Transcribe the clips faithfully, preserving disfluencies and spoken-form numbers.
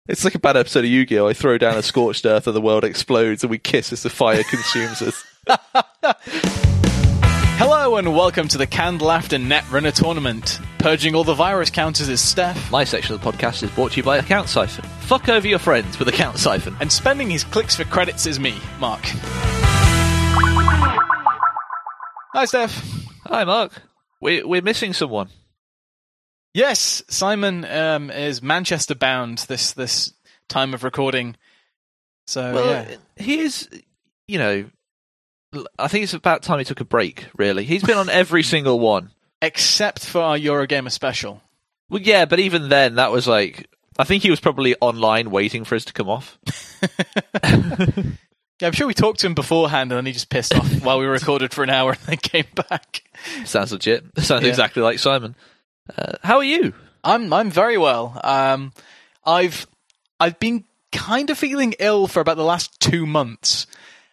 It's like a bad episode of Yu-Gi-Oh! I throw down a scorched earth and the world explodes and we kiss as the fire consumes us. Hello and welcome to the Canned Laughter Netrunner Tournament. Purging all the virus counters is Steph. My section of the podcast is brought to you by Account Siphon. Fuck over your friends with Account Siphon. And spending his clicks for credits is me, Mark. Hi, Steph. Hi, Mark. We, we're missing someone. Yes, Simon um, is Manchester bound this this time of recording. So well, yeah. he is, you know, I think it's about time he took a break, really. He's been on every single one. Except for our Eurogamer special. Well, yeah, but even then, that was like, I think he was probably online waiting for us to come off. Yeah, I'm sure we talked to him beforehand and then he just pissed off while we recorded for an hour and then came back. Sounds legit. Sounds yeah. exactly like Simon. Uh, how are you? I'm I'm very well. Um, I've I've been kind of feeling ill for about the last two months,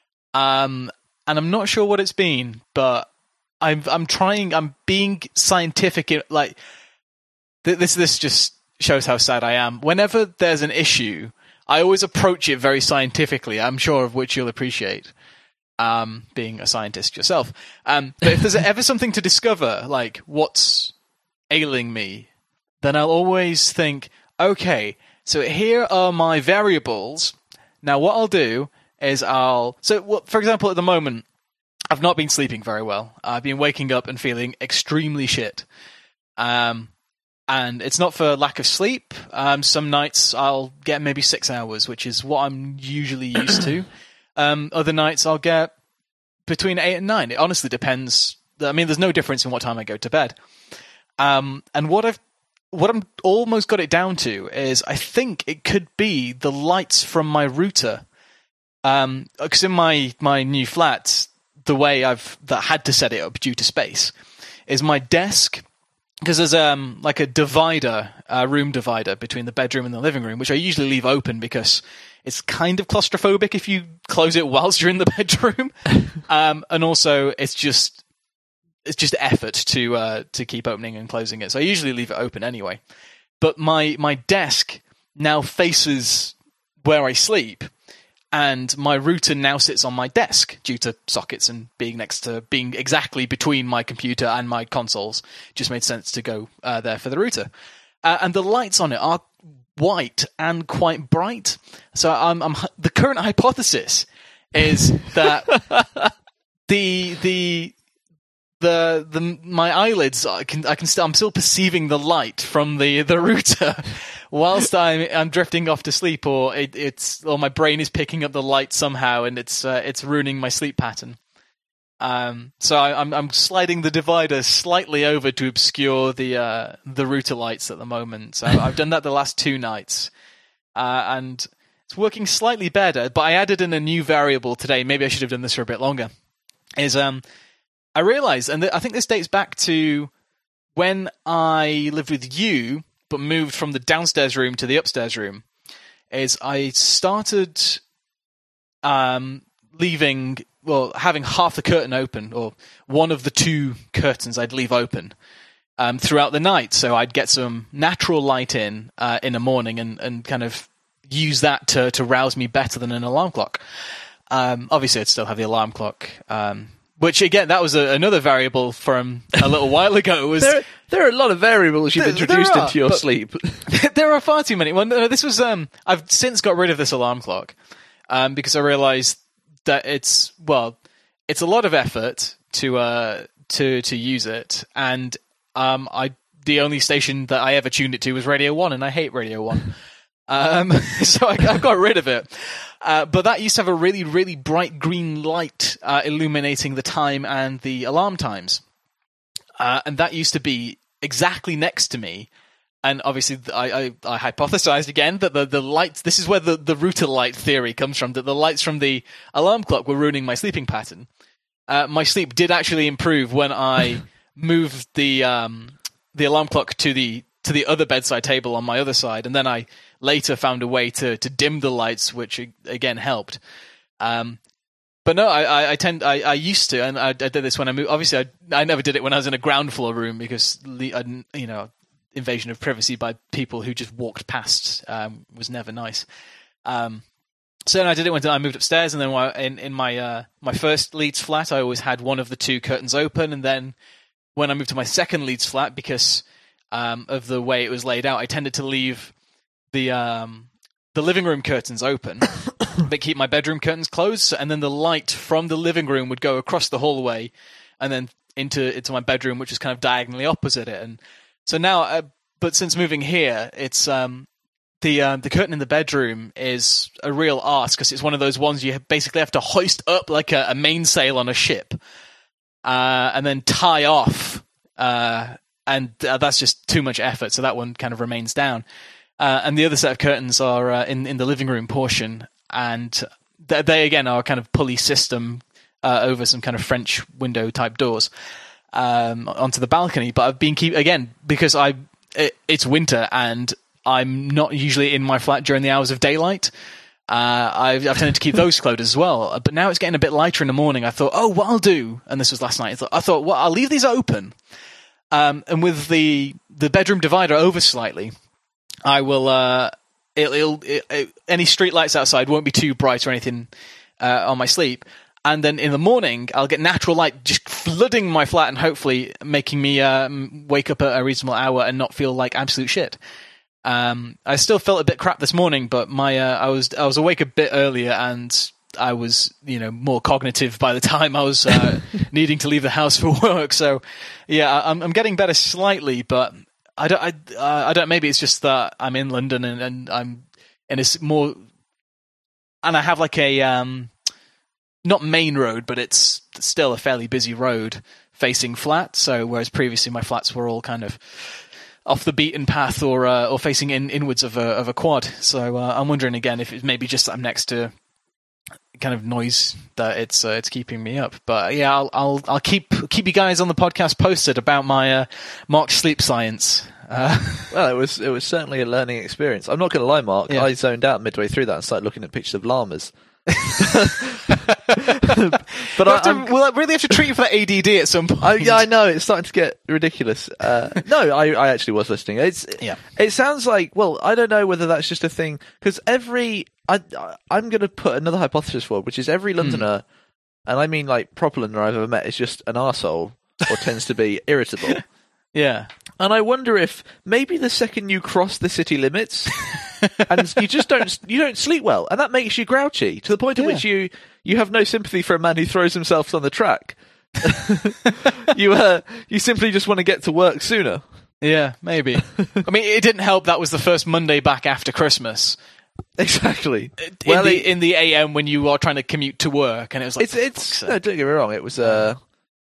um, and I'm not sure what it's been. But I'm I'm trying. I'm being scientific. In, like th- this this just shows how sad I am. Whenever there's an issue, I always approach it very scientifically. I'm sure of which you'll appreciate. Um, being a scientist yourself. Um, but if there's ever something to discover, like what's ailing me, then I'll always think, okay, so here are my variables. Now what I'll do is I'll... So, well, for example, at the moment, I've not been sleeping very well. I've been waking up and feeling extremely shit. Um, and it's not for lack of sleep. Um, some nights I'll get maybe six hours, which is what I'm usually used to. Um, other nights I'll get between eight and nine. It honestly depends. I mean, there's no difference in what time I go to bed. Um, and what I've, what I'm almost got it down to is I think it could be the lights from my router. Um, because in my, my new flat, the way I've that had to set it up due to space is my desk, because there's um like a divider, a room divider between the bedroom and the living room, which I usually leave open because it's kind of claustrophobic if you close it whilst you're in the bedroom. um, and also it's just. It's just effort to uh, to keep opening and closing it. So I usually leave it open anyway. But my my desk now faces where I sleep, and my router now sits on my desk due to sockets and being next to being exactly between my computer and my consoles. It just made sense to go uh, there for the router. Uh, and the lights on it are white and quite bright. So I'm, I'm the current hypothesis is that the the The the my eyelids I can I can st- I'm still perceiving the light from the, the router whilst I'm I'm drifting off to sleep, or it, it's or my brain is picking up the light somehow and it's uh, it's ruining my sleep pattern. Um, so I, I'm I'm sliding the divider slightly over to obscure the uh, the router lights at the moment. So I've done that the last two nights, uh, and it's working slightly better. But I added in a new variable today. Maybe I should have done this for a bit longer. Is um. I realised, and th- I think this dates back to when I lived with you, but moved from the downstairs room to the upstairs room, is I started um, leaving, well, having half the curtain open, or one of the two curtains I'd leave open um, throughout the night, so I'd get some natural light in uh, in the morning and, and kind of use that to, to rouse me better than an alarm clock. Um, obviously, I'd still have the alarm clock, um, which, again, that was a, another variable from a little while ago. Was there, there are a lot of variables you've there, introduced there are, into your sleep. There are far too many. Well, no, this was um, I've since got rid of this alarm clock um, because I realised that it's well, it's a lot of effort to uh, to to use it, and um, I the only station that I ever tuned it to was Radio One, and I hate Radio One. Um, so I, I got rid of it. Uh, but that used to have a really, really bright green light uh, illuminating the time and the alarm times. Uh, and that used to be exactly next to me. And obviously, I, I, I hypothesized again that the, the lights, this is where the, the router light theory comes from, that the lights from the alarm clock were ruining my sleeping pattern. Uh, my sleep did actually improve when I moved the um, the alarm clock to the to the other bedside table on my other side, and then I later found a way to, to dim the lights, which again helped. Um, but no, I, I, I tend I, I used to, and I, I did this when I moved. Obviously, I I never did it when I was in a ground floor room because I, you know invasion of privacy by people who just walked past um, was never nice. Um, so then I did it when I moved upstairs, and then in, in my uh, my first Leeds flat, I always had one of the two curtains open, and then when I moved to my second Leeds flat, because um, of the way it was laid out, I tended to leave the um, the living room curtains open, but keep my bedroom curtains closed, and then the light from the living room would go across the hallway, and then into into my bedroom, which is kind of diagonally opposite it. And so now, uh, but since moving here, it's um, the um, the curtain in the bedroom is a real arse, because it's one of those ones you basically have to hoist up like a, a mainsail on a ship, uh, and then tie off, uh, and uh, that's just too much effort. So that one kind of remains down, uh, and the other set of curtains are uh, in in the living room portion, and they, they again are kind of pulley system. Uh, over some kind of French window type doors um, onto the balcony, but I've been keep again because I it, it's winter and I'm not usually in my flat during the hours of daylight. Uh, I've, I've tended to keep those closed as well, but now it's getting a bit lighter in the morning. I thought, oh, what I'll do, and this was last night. I thought, I thought well, I'll leave these open, um, and with the the bedroom divider over slightly, I will. Uh, it'll, it'll it, it, any street lights outside won't be too bright or anything uh, on my sleep. And then in the morning, I'll get natural light just flooding my flat and hopefully making me uh, wake up at a reasonable hour and not feel like absolute shit. Um, I still felt a bit crap this morning, but my uh, I was I was awake a bit earlier and I was you know more cognitive by the time I was uh, needing to leave the house for work. So yeah, I'm I'm getting better slightly, but I don't I uh, I don't maybe it's just that I'm in London and, and I'm and it's more and I have like a um. not main road, but it's still a fairly busy road facing flat. So whereas previously my flats were all kind of off the beaten path or uh, or facing in inwards of a of a quad. So uh, I'm wondering again if it's maybe just I'm next to kind of noise that it's uh, it's keeping me up. But yeah, I'll I'll I'll keep keep you guys on the podcast posted about my uh, Mark sleep science. Uh, well, it was it was certainly a learning experience. I'm not going to lie, Mark. Yeah. I zoned out midway through that and started looking at pictures of llamas. But I, to, will I really have to treat you for that A D D at some point? I, yeah, I know it's starting to get ridiculous. Uh, no, I, I actually was listening. It's yeah. It sounds like well, I don't know whether that's just a thing because every I, I'm going to put another hypothesis forward, which is every Londoner, mm. and I mean like proper Londoner I've ever met is just an arsehole or tends to be irritable. Yeah. And I wonder if maybe the second you cross the city limits, and you just don't you don't sleep well, and that makes you grouchy to the point at yeah. which you you have no sympathy for a man who throws himself on the track. you uh, you simply just want to get to work sooner. Yeah, maybe. I mean, it didn't help that was the first Monday back after Christmas. Exactly. In well, the it, in the A M when you are trying to commute to work, and it was like it's it's no, don't get me wrong, it was uh,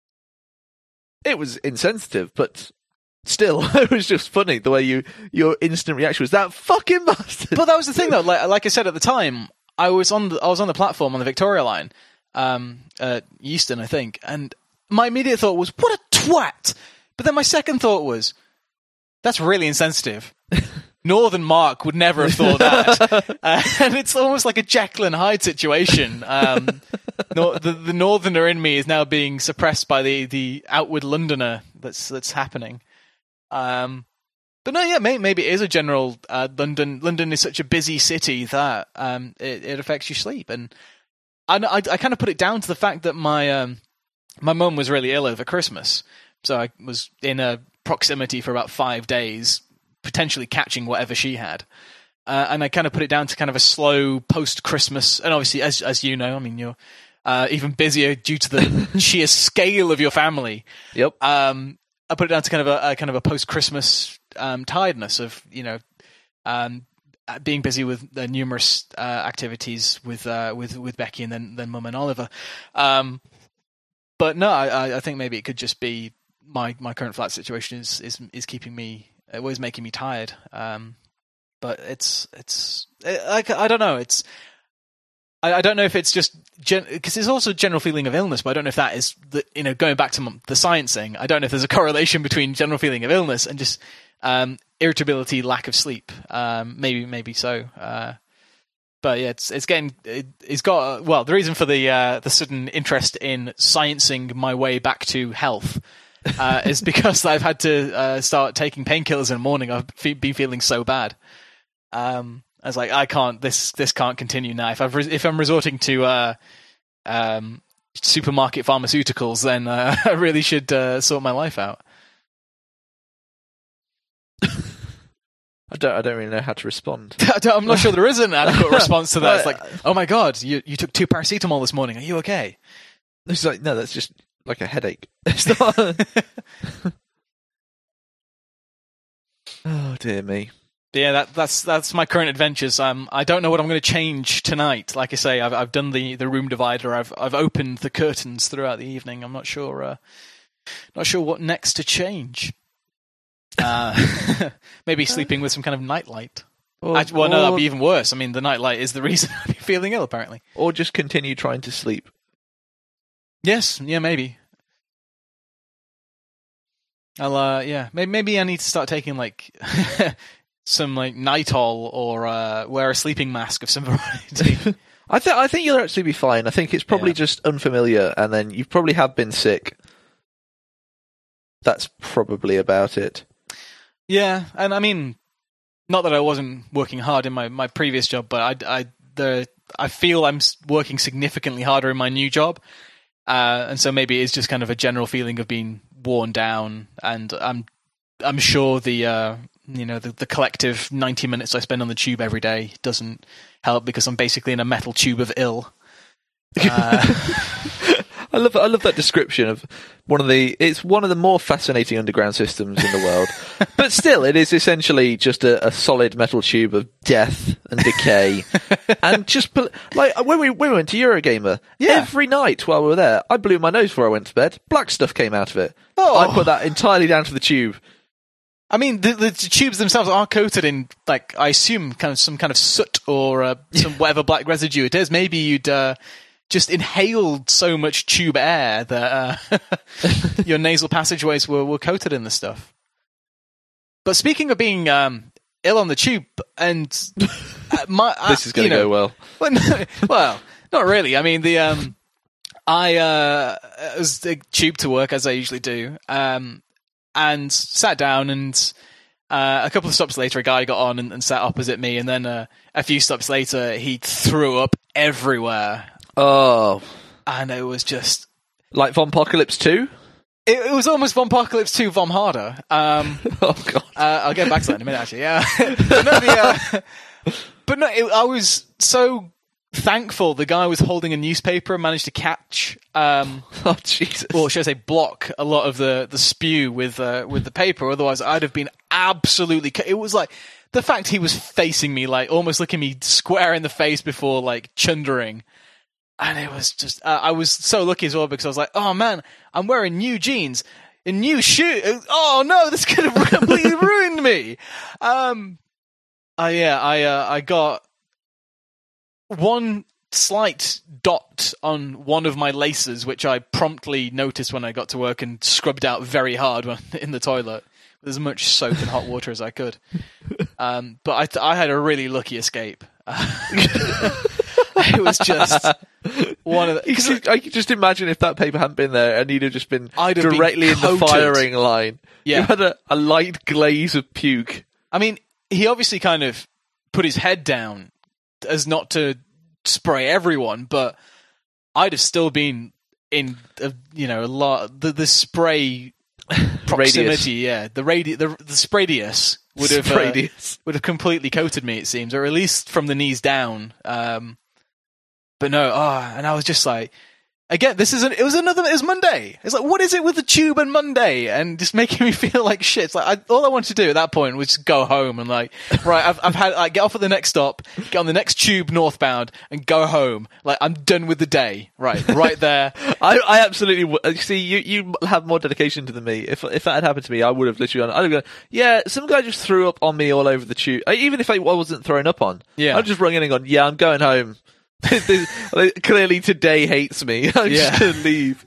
it was insensitive, but. Still, it was just funny the way you your instant reaction was that fucking bastard. But that was the thing, though. Like, like I said at the time, I was on the I was on the platform on the Victoria line, um, uh, Euston, I think, and my immediate thought was, "What a twat!" But then my second thought was, "That's really insensitive." Northern Mark would never have thought that, uh, and it's almost like a Jekyll and Hyde situation. Um, no, the, the Northerner in me is now being suppressed by the the outward Londoner that's that's happening. Um, but no, yeah, maybe, maybe it is a general. Uh, London, London is such a busy city that um, it, it affects your sleep, and I, I, I kind of put it down to the fact that my um, my mum was really ill over Christmas, so I was in a proximity for about five days, potentially catching whatever she had, uh, and I kind of put it down to kind of a slow post-Christmas, and obviously, as as you know, I mean, you're uh, even busier due to the sheer scale of your family. Yep. Um, I put it down to kind of a, a kind of a post-Christmas um, tiredness of you know um, being busy with the numerous uh, activities with uh, with with Becky and then then Mum and Oliver. Um, but no, I, I think maybe it could just be my, my current flat situation is is is keeping me it was making me tired. Um, but it's it's it, like I don't know it's. I don't know if it's just because gen- there's also a general feeling of illness, but I don't know if that is the you know going back to the science thing. I don't know if there's a correlation between general feeling of illness and just um, irritability, lack of sleep. Um, maybe, maybe so. Uh, but yeah, it's it's getting it, it's got well. The reason for the uh, the sudden interest in sciencing my way back to health uh, is because I've had to uh, start taking painkillers in the morning. I've fe- been feeling so bad. Um, I was like, I can't. This this can't continue now. If I've re- if I'm resorting to uh, um, supermarket pharmaceuticals, then uh, I really should uh, sort my life out. I don't. I don't really know how to respond. I'm not sure there is an adequate response to that. It's like, oh my god, you you took two paracetamol this morning. Are you okay? It's like, no, that's just like a headache. It's not. Oh dear me. Yeah, that, that's that's my current adventures. Um, I don't know what I'm going to change tonight. Like I say, I've I've done the, the room divider. I've I've opened the curtains throughout the evening. I'm not sure. Uh, not sure what next to change. Uh, maybe sleeping with some kind of nightlight. Or, I, well, no, or, that'd be even worse. I mean, the nightlight is the reason I'm feeling ill, apparently. Or just continue trying to sleep. Yes, yeah, maybe. I'll, uh, yeah, maybe, maybe I need to start taking, like, some, like, Nitol or uh, wear a sleeping mask of some variety. I, th- I think you'll actually be fine. I think it's probably Yeah. just unfamiliar, and then you probably have been sick. That's probably about it. Yeah, and I mean, not that I wasn't working hard in my, my previous job, but I, I, the, I feel I'm working significantly harder in my new job. Uh, and so maybe it's just kind of a general feeling of being worn down. And I'm, I'm sure the, uh, you know, the, the collective ninety minutes I spend on the tube every day doesn't help because I'm basically in a metal tube of ill. Uh, I love I love that description of one of the. It's one of the more fascinating underground systems in the world, but still, it is essentially just a, a solid metal tube of death and decay, and just like when we when we went to Eurogamer, Yeah. every night while we were there, I blew my nose before I went to bed. Black stuff came out of it. Oh. I put that entirely down to the tube. I mean, the, the tubes themselves are coated in, like, I assume, kind of some kind of soot or uh, some whatever black residue it is. Maybe you'd uh, just inhaled so much tube air that uh, your nasal passageways were, were coated in the stuff. But speaking of being um, ill on the tube, and uh, my uh, This is going to go well. Well, no, well, not really. I mean, the um, I uh, was the tube to work as I usually do. Um, And sat down, and uh, a couple of stops later, a guy got on and, and sat opposite me. And then uh, a few stops later, he threw up everywhere. Oh, And it was just... like Vompocalypse two? It, it was almost Vompocalypse two Vom Harder. Um, Oh, God. uh, I'll get back to that in a minute, actually. Yeah. but no, the, uh, but no it, I was so thankful the guy was holding a newspaper and managed to catch... Um, Oh, Jesus. or should I say block a lot of the, the spew with uh, with the paper. Otherwise, I'd have been absolutely... It was like... The fact he was facing me, like, almost looking me square in the face before, like, chundering. And it was just... Uh, I was so lucky as well because I was like, oh, man, I'm wearing new jeans and new shoes. Oh, no, this could have completely ruined me. Um, uh, yeah, I uh, I got one... slight dot on one of my laces, which I promptly noticed when I got to work and scrubbed out very hard when, in the toilet with as much soap and hot water as I could. Um, but I, th- I had a really lucky escape. It was just one of the... You could, I could just imagine if that paper hadn't been there and you'd have just been I'd have directly been in the coated. firing line. Yeah. You had a, a light glaze of puke. I mean, he obviously kind of put his head down as not to spray everyone, but I'd have still been in, a, you know, a lot the the spray proximity. Yeah, the radi the the spradius would have uh, Spradius. would have completely coated me. It seems, or at least from the knees down. Um, but no, ah, oh, and I was just like, again, this is an, it was another, it was Monday. It's like, what is it with the tube and Monday? And just making me feel like shit. It's like, I, all I wanted to do at that point was just go home and like, right, I've, I've had, like, get off at the next stop, get on the next tube northbound and go home. Like, I'm done with the day. Right, right there. I, I absolutely w- see you. You have more dedication to than me. If if that had happened to me, I would have literally gone. I'd have gone. Yeah, some guy just threw up on me all over the tube. I, even if I wasn't thrown up on, Yeah. I'd just rung in and gone. Yeah, I'm going home. This, clearly today hates me. I'm Yeah. just gonna leave.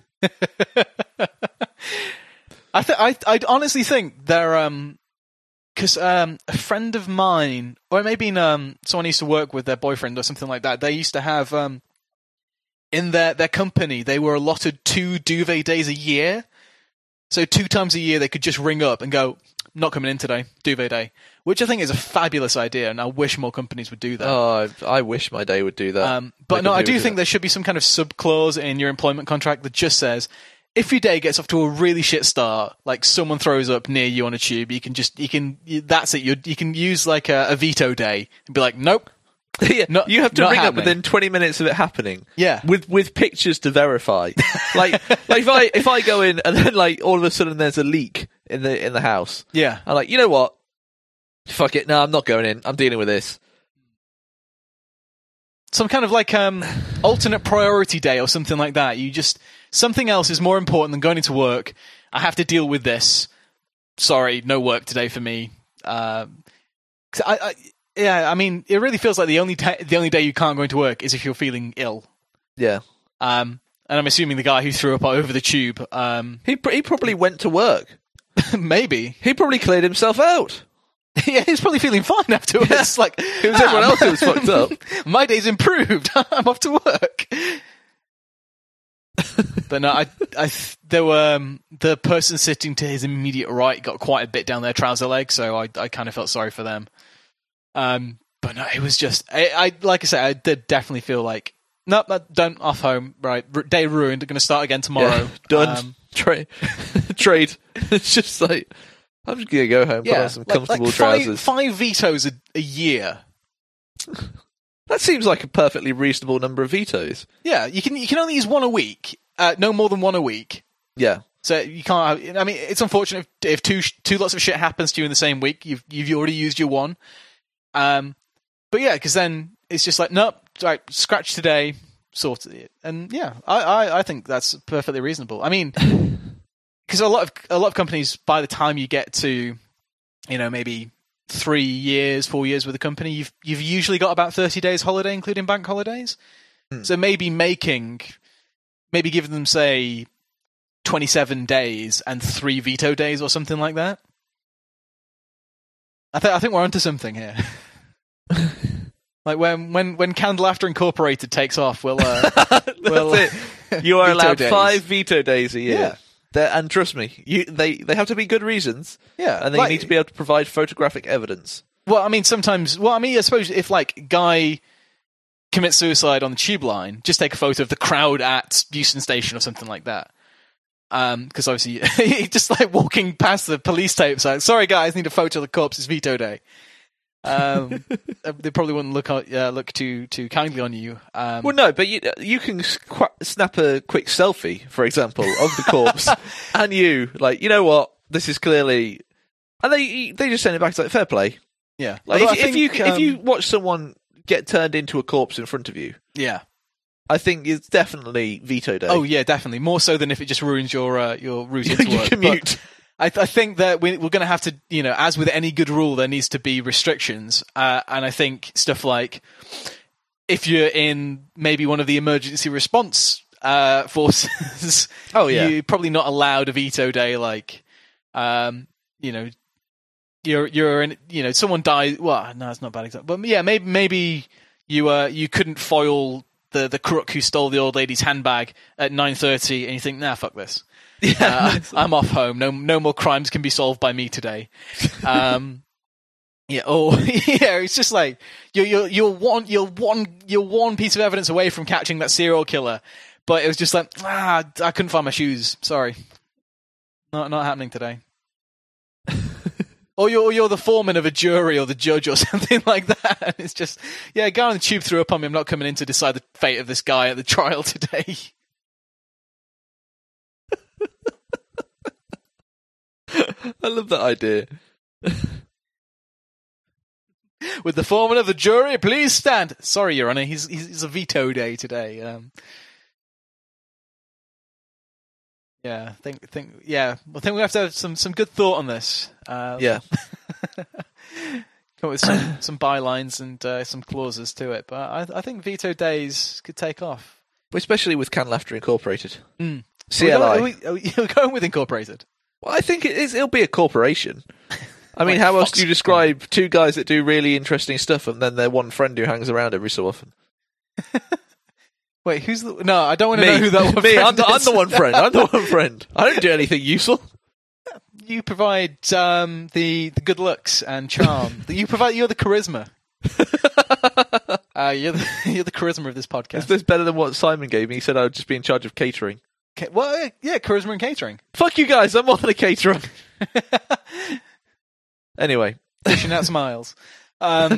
I th- I I honestly think they're um because um a friend of mine, or it may have been um someone used to work with their boyfriend or something like that. They used to have um in their their company they were allotted two duvet days a year, So two times a year they could just ring up and go, not coming in today, duvet day, which I think is a fabulous idea, and I wish more companies would do that. Oh, I, I wish my day would do that. Um, but no, I do think there should be some kind of sub-clause in your employment contract that just says, if your day gets off to a really shit start, like someone throws up near you on a tube, you can just, you can, you, that's it, you you can use like a, a veto day and be like, nope. yeah, not, you have to ring happening. up within twenty minutes of it happening. Yeah. With with pictures to verify. like like if I if I go in and then like all of a sudden there's a leak in the in the house. Yeah. I'm like, you know what? Fuck it, no, I'm not going in. I'm dealing with this. Some kind of like um alternate priority day or something like that. You just something else is more important than going into work. I have to deal with this. Sorry, no work today for me. Um, 'cause I, I, yeah, I mean, it really feels like the only ta- the only day you can't go into work is if you're feeling ill. Yeah. Um, and I'm assuming the guy who threw up over the tube. Um, he pr- he probably went to work. Maybe he probably cleared himself out. Yeah, he's probly feeling fine afterwards. Yeah. Like it was everyone else who was fucked up. My day's improved. I'm off to work. But no, I, I, there were um, the person sitting to his immediate right got quite a bit down their trouser leg, so I, I kind of felt sorry for them. Um, but no, it was just, I, I like I said, I did definitely feel like, nope, done, off home, right, day ruined. Going to start again tomorrow. Yeah, done. Um, Trade, trade. It's just like I'm just gonna go home, yeah, put on some like, comfortable like five, trousers. Five vetoes a, a year. That seems like a perfectly reasonable number of vetoes. Yeah, you can you can only use one a week. Uh, no more than one a week. Yeah. So you can't have, I mean, it's unfortunate if, if two two lots of shit happens to you in the same week. You've you've already used your one. Um, but yeah, because then it's just like, nope, right, scratch today, sort it. And yeah, I, I, I think that's perfectly reasonable. I mean, because a lot of a lot of companies, by the time you get to, you know, maybe three years, four years with a company, you've you've usually got about thirty days holiday, including bank holidays. Hmm. So maybe making, maybe giving them, say, twenty-seven days and three veto days or something like that. I think I think we're onto something here. Like when when when Candle After Incorporated takes off, we'll uh, we'll it. You are allowed days. five veto days a year. Yeah. They're, and trust me, you they they have to be good reasons. Yeah, and they like, need to be able to provide photographic evidence. Well, I mean, sometimes. Well, I mean, I suppose if like Guy commits suicide on the tube line, just take a photo of the crowd at Euston Station or something like that. Um, because obviously, he just like walking past the police tapes, like, sorry guys, need a photo of the corpse. It's veto day. Um, they probably wouldn't look uh, look too too kindly on you. Um, well, no, but you you can qu- snap a quick selfie, for example, of the corpse, and you like, you know what, this is clearly, and they they just send it back to like fair play. Yeah, like if, think, if you um, if you watch someone get turned into a corpse in front of you, yeah, I think it's definitely veto day. Oh yeah, definitely more so than if it just ruins your uh, your route into your work. commute. But I, th- I think that we, we're going to have to, you know, as with any good rule, there needs to be restrictions. Uh, and I think stuff like if you're in maybe one of the emergency response uh, forces, oh yeah, you're probably not allowed a veto day. Like, um, you know, you're you're in, you know, someone dies. Well, no, it's not a bad example. But yeah, maybe maybe you uh you couldn't foil the the crook who stole the old lady's handbag at nine thirty, and you think, nah, fuck this. Yeah, uh, I'm off home. No, no more crimes can be solved by me today. Um, yeah. Oh, yeah. It's just like you're you're you're one you're one you're one piece of evidence away from catching that serial killer, but it was just like, ah, I couldn't find my shoes. Sorry, not not happening today. Or you're or you're the foreman of a jury or the judge or something like that. And it's just, yeah, a guy on the tube threw up on me. I'm not coming in to decide the fate of this guy at the trial today. I love that idea. With the foreman of the jury, please stand. Sorry, Your Honour, he's he's a veto day today. Um, yeah, think think yeah. I think we have to have some, some good thought on this. Um, yeah, come up with some some bylines and uh, some clauses to it. But I I think veto days could take off, especially with Candle After Incorporated. Mm. C L I. Are we, are we, are we going with Incorporated? Well, I think it is, it'll be a corporation. I mean, like how Fox else do you describe two guys that do really interesting stuff and then their one friend who hangs around every so often? Wait, who's the... No, I don't want to know who that one Me, friend I'm the, is. I'm the one friend. I'm the one friend. I don't do anything useful. you provide um, the the good looks and charm. you provide you're the charisma. uh, you're the you're the charisma of this podcast. Is this better than what Simon gave me? He said I would just be in charge of catering. Okay, well, yeah, charisma and catering. Fuck you guys! I'm more than a caterer. Anyway, dishing out smiles. Um...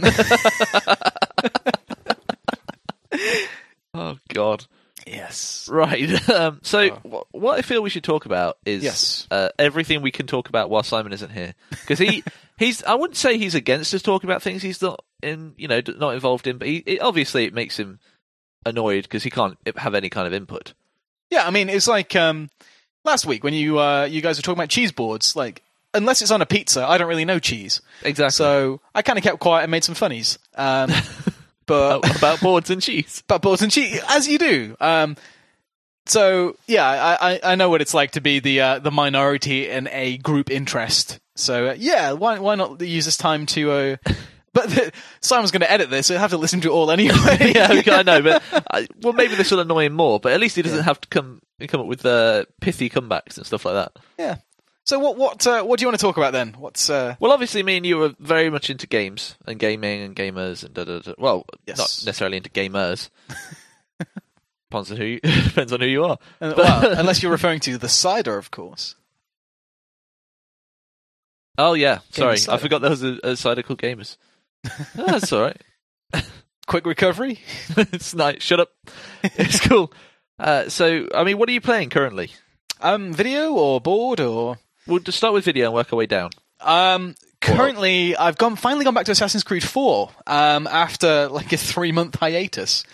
oh God. Yes. Right. Um, so, oh. what I feel we should talk about is yes. uh, everything we can talk about while Simon isn't here, because he he's I wouldn't say he's against us talking about things he's not in, you know, not involved in, but he, it, obviously it makes him annoyed because he can't have any kind of input. Yeah, I mean, it's like um, last week when you uh, you guys were talking about cheese boards. Like, unless it's on a pizza, I don't really know cheese. Exactly. So I kind of kept quiet and made some funnies. Um, but about boards and cheese. About boards and cheese, as you do. Um, so yeah, I, I, I know what it's like to be the uh, the minority in a group interest. So uh, yeah, why why not use this time to? Uh, but the, Simon's going to edit this, so he'll have to listen to it all anyway. Yeah, I know, but I, well, maybe this will annoy him more. But at least he doesn't yeah. have to come come up with uh, pithy comebacks and stuff like that. Yeah. So what what uh, what do you want to talk about then? What's uh... well, obviously, me and you are very much into games and gaming and gamers and da da da. Well, yes. not necessarily into gamers. Depends on who you, depends on who you are. Uh, well, unless you're referring to the cider, of course. Oh yeah, sorry, Gamers I forgot there was a, a cider called Gamers. Oh, that's all right. Quick recovery. It's nice. Shut up. It's cool. Uh, so, I mean, what are you playing currently? Um, video or board or? We'll just start with video and work our way down. Um, currently, I've gone finally gone back to Assassin's Creed four. Um, after like a three month hiatus.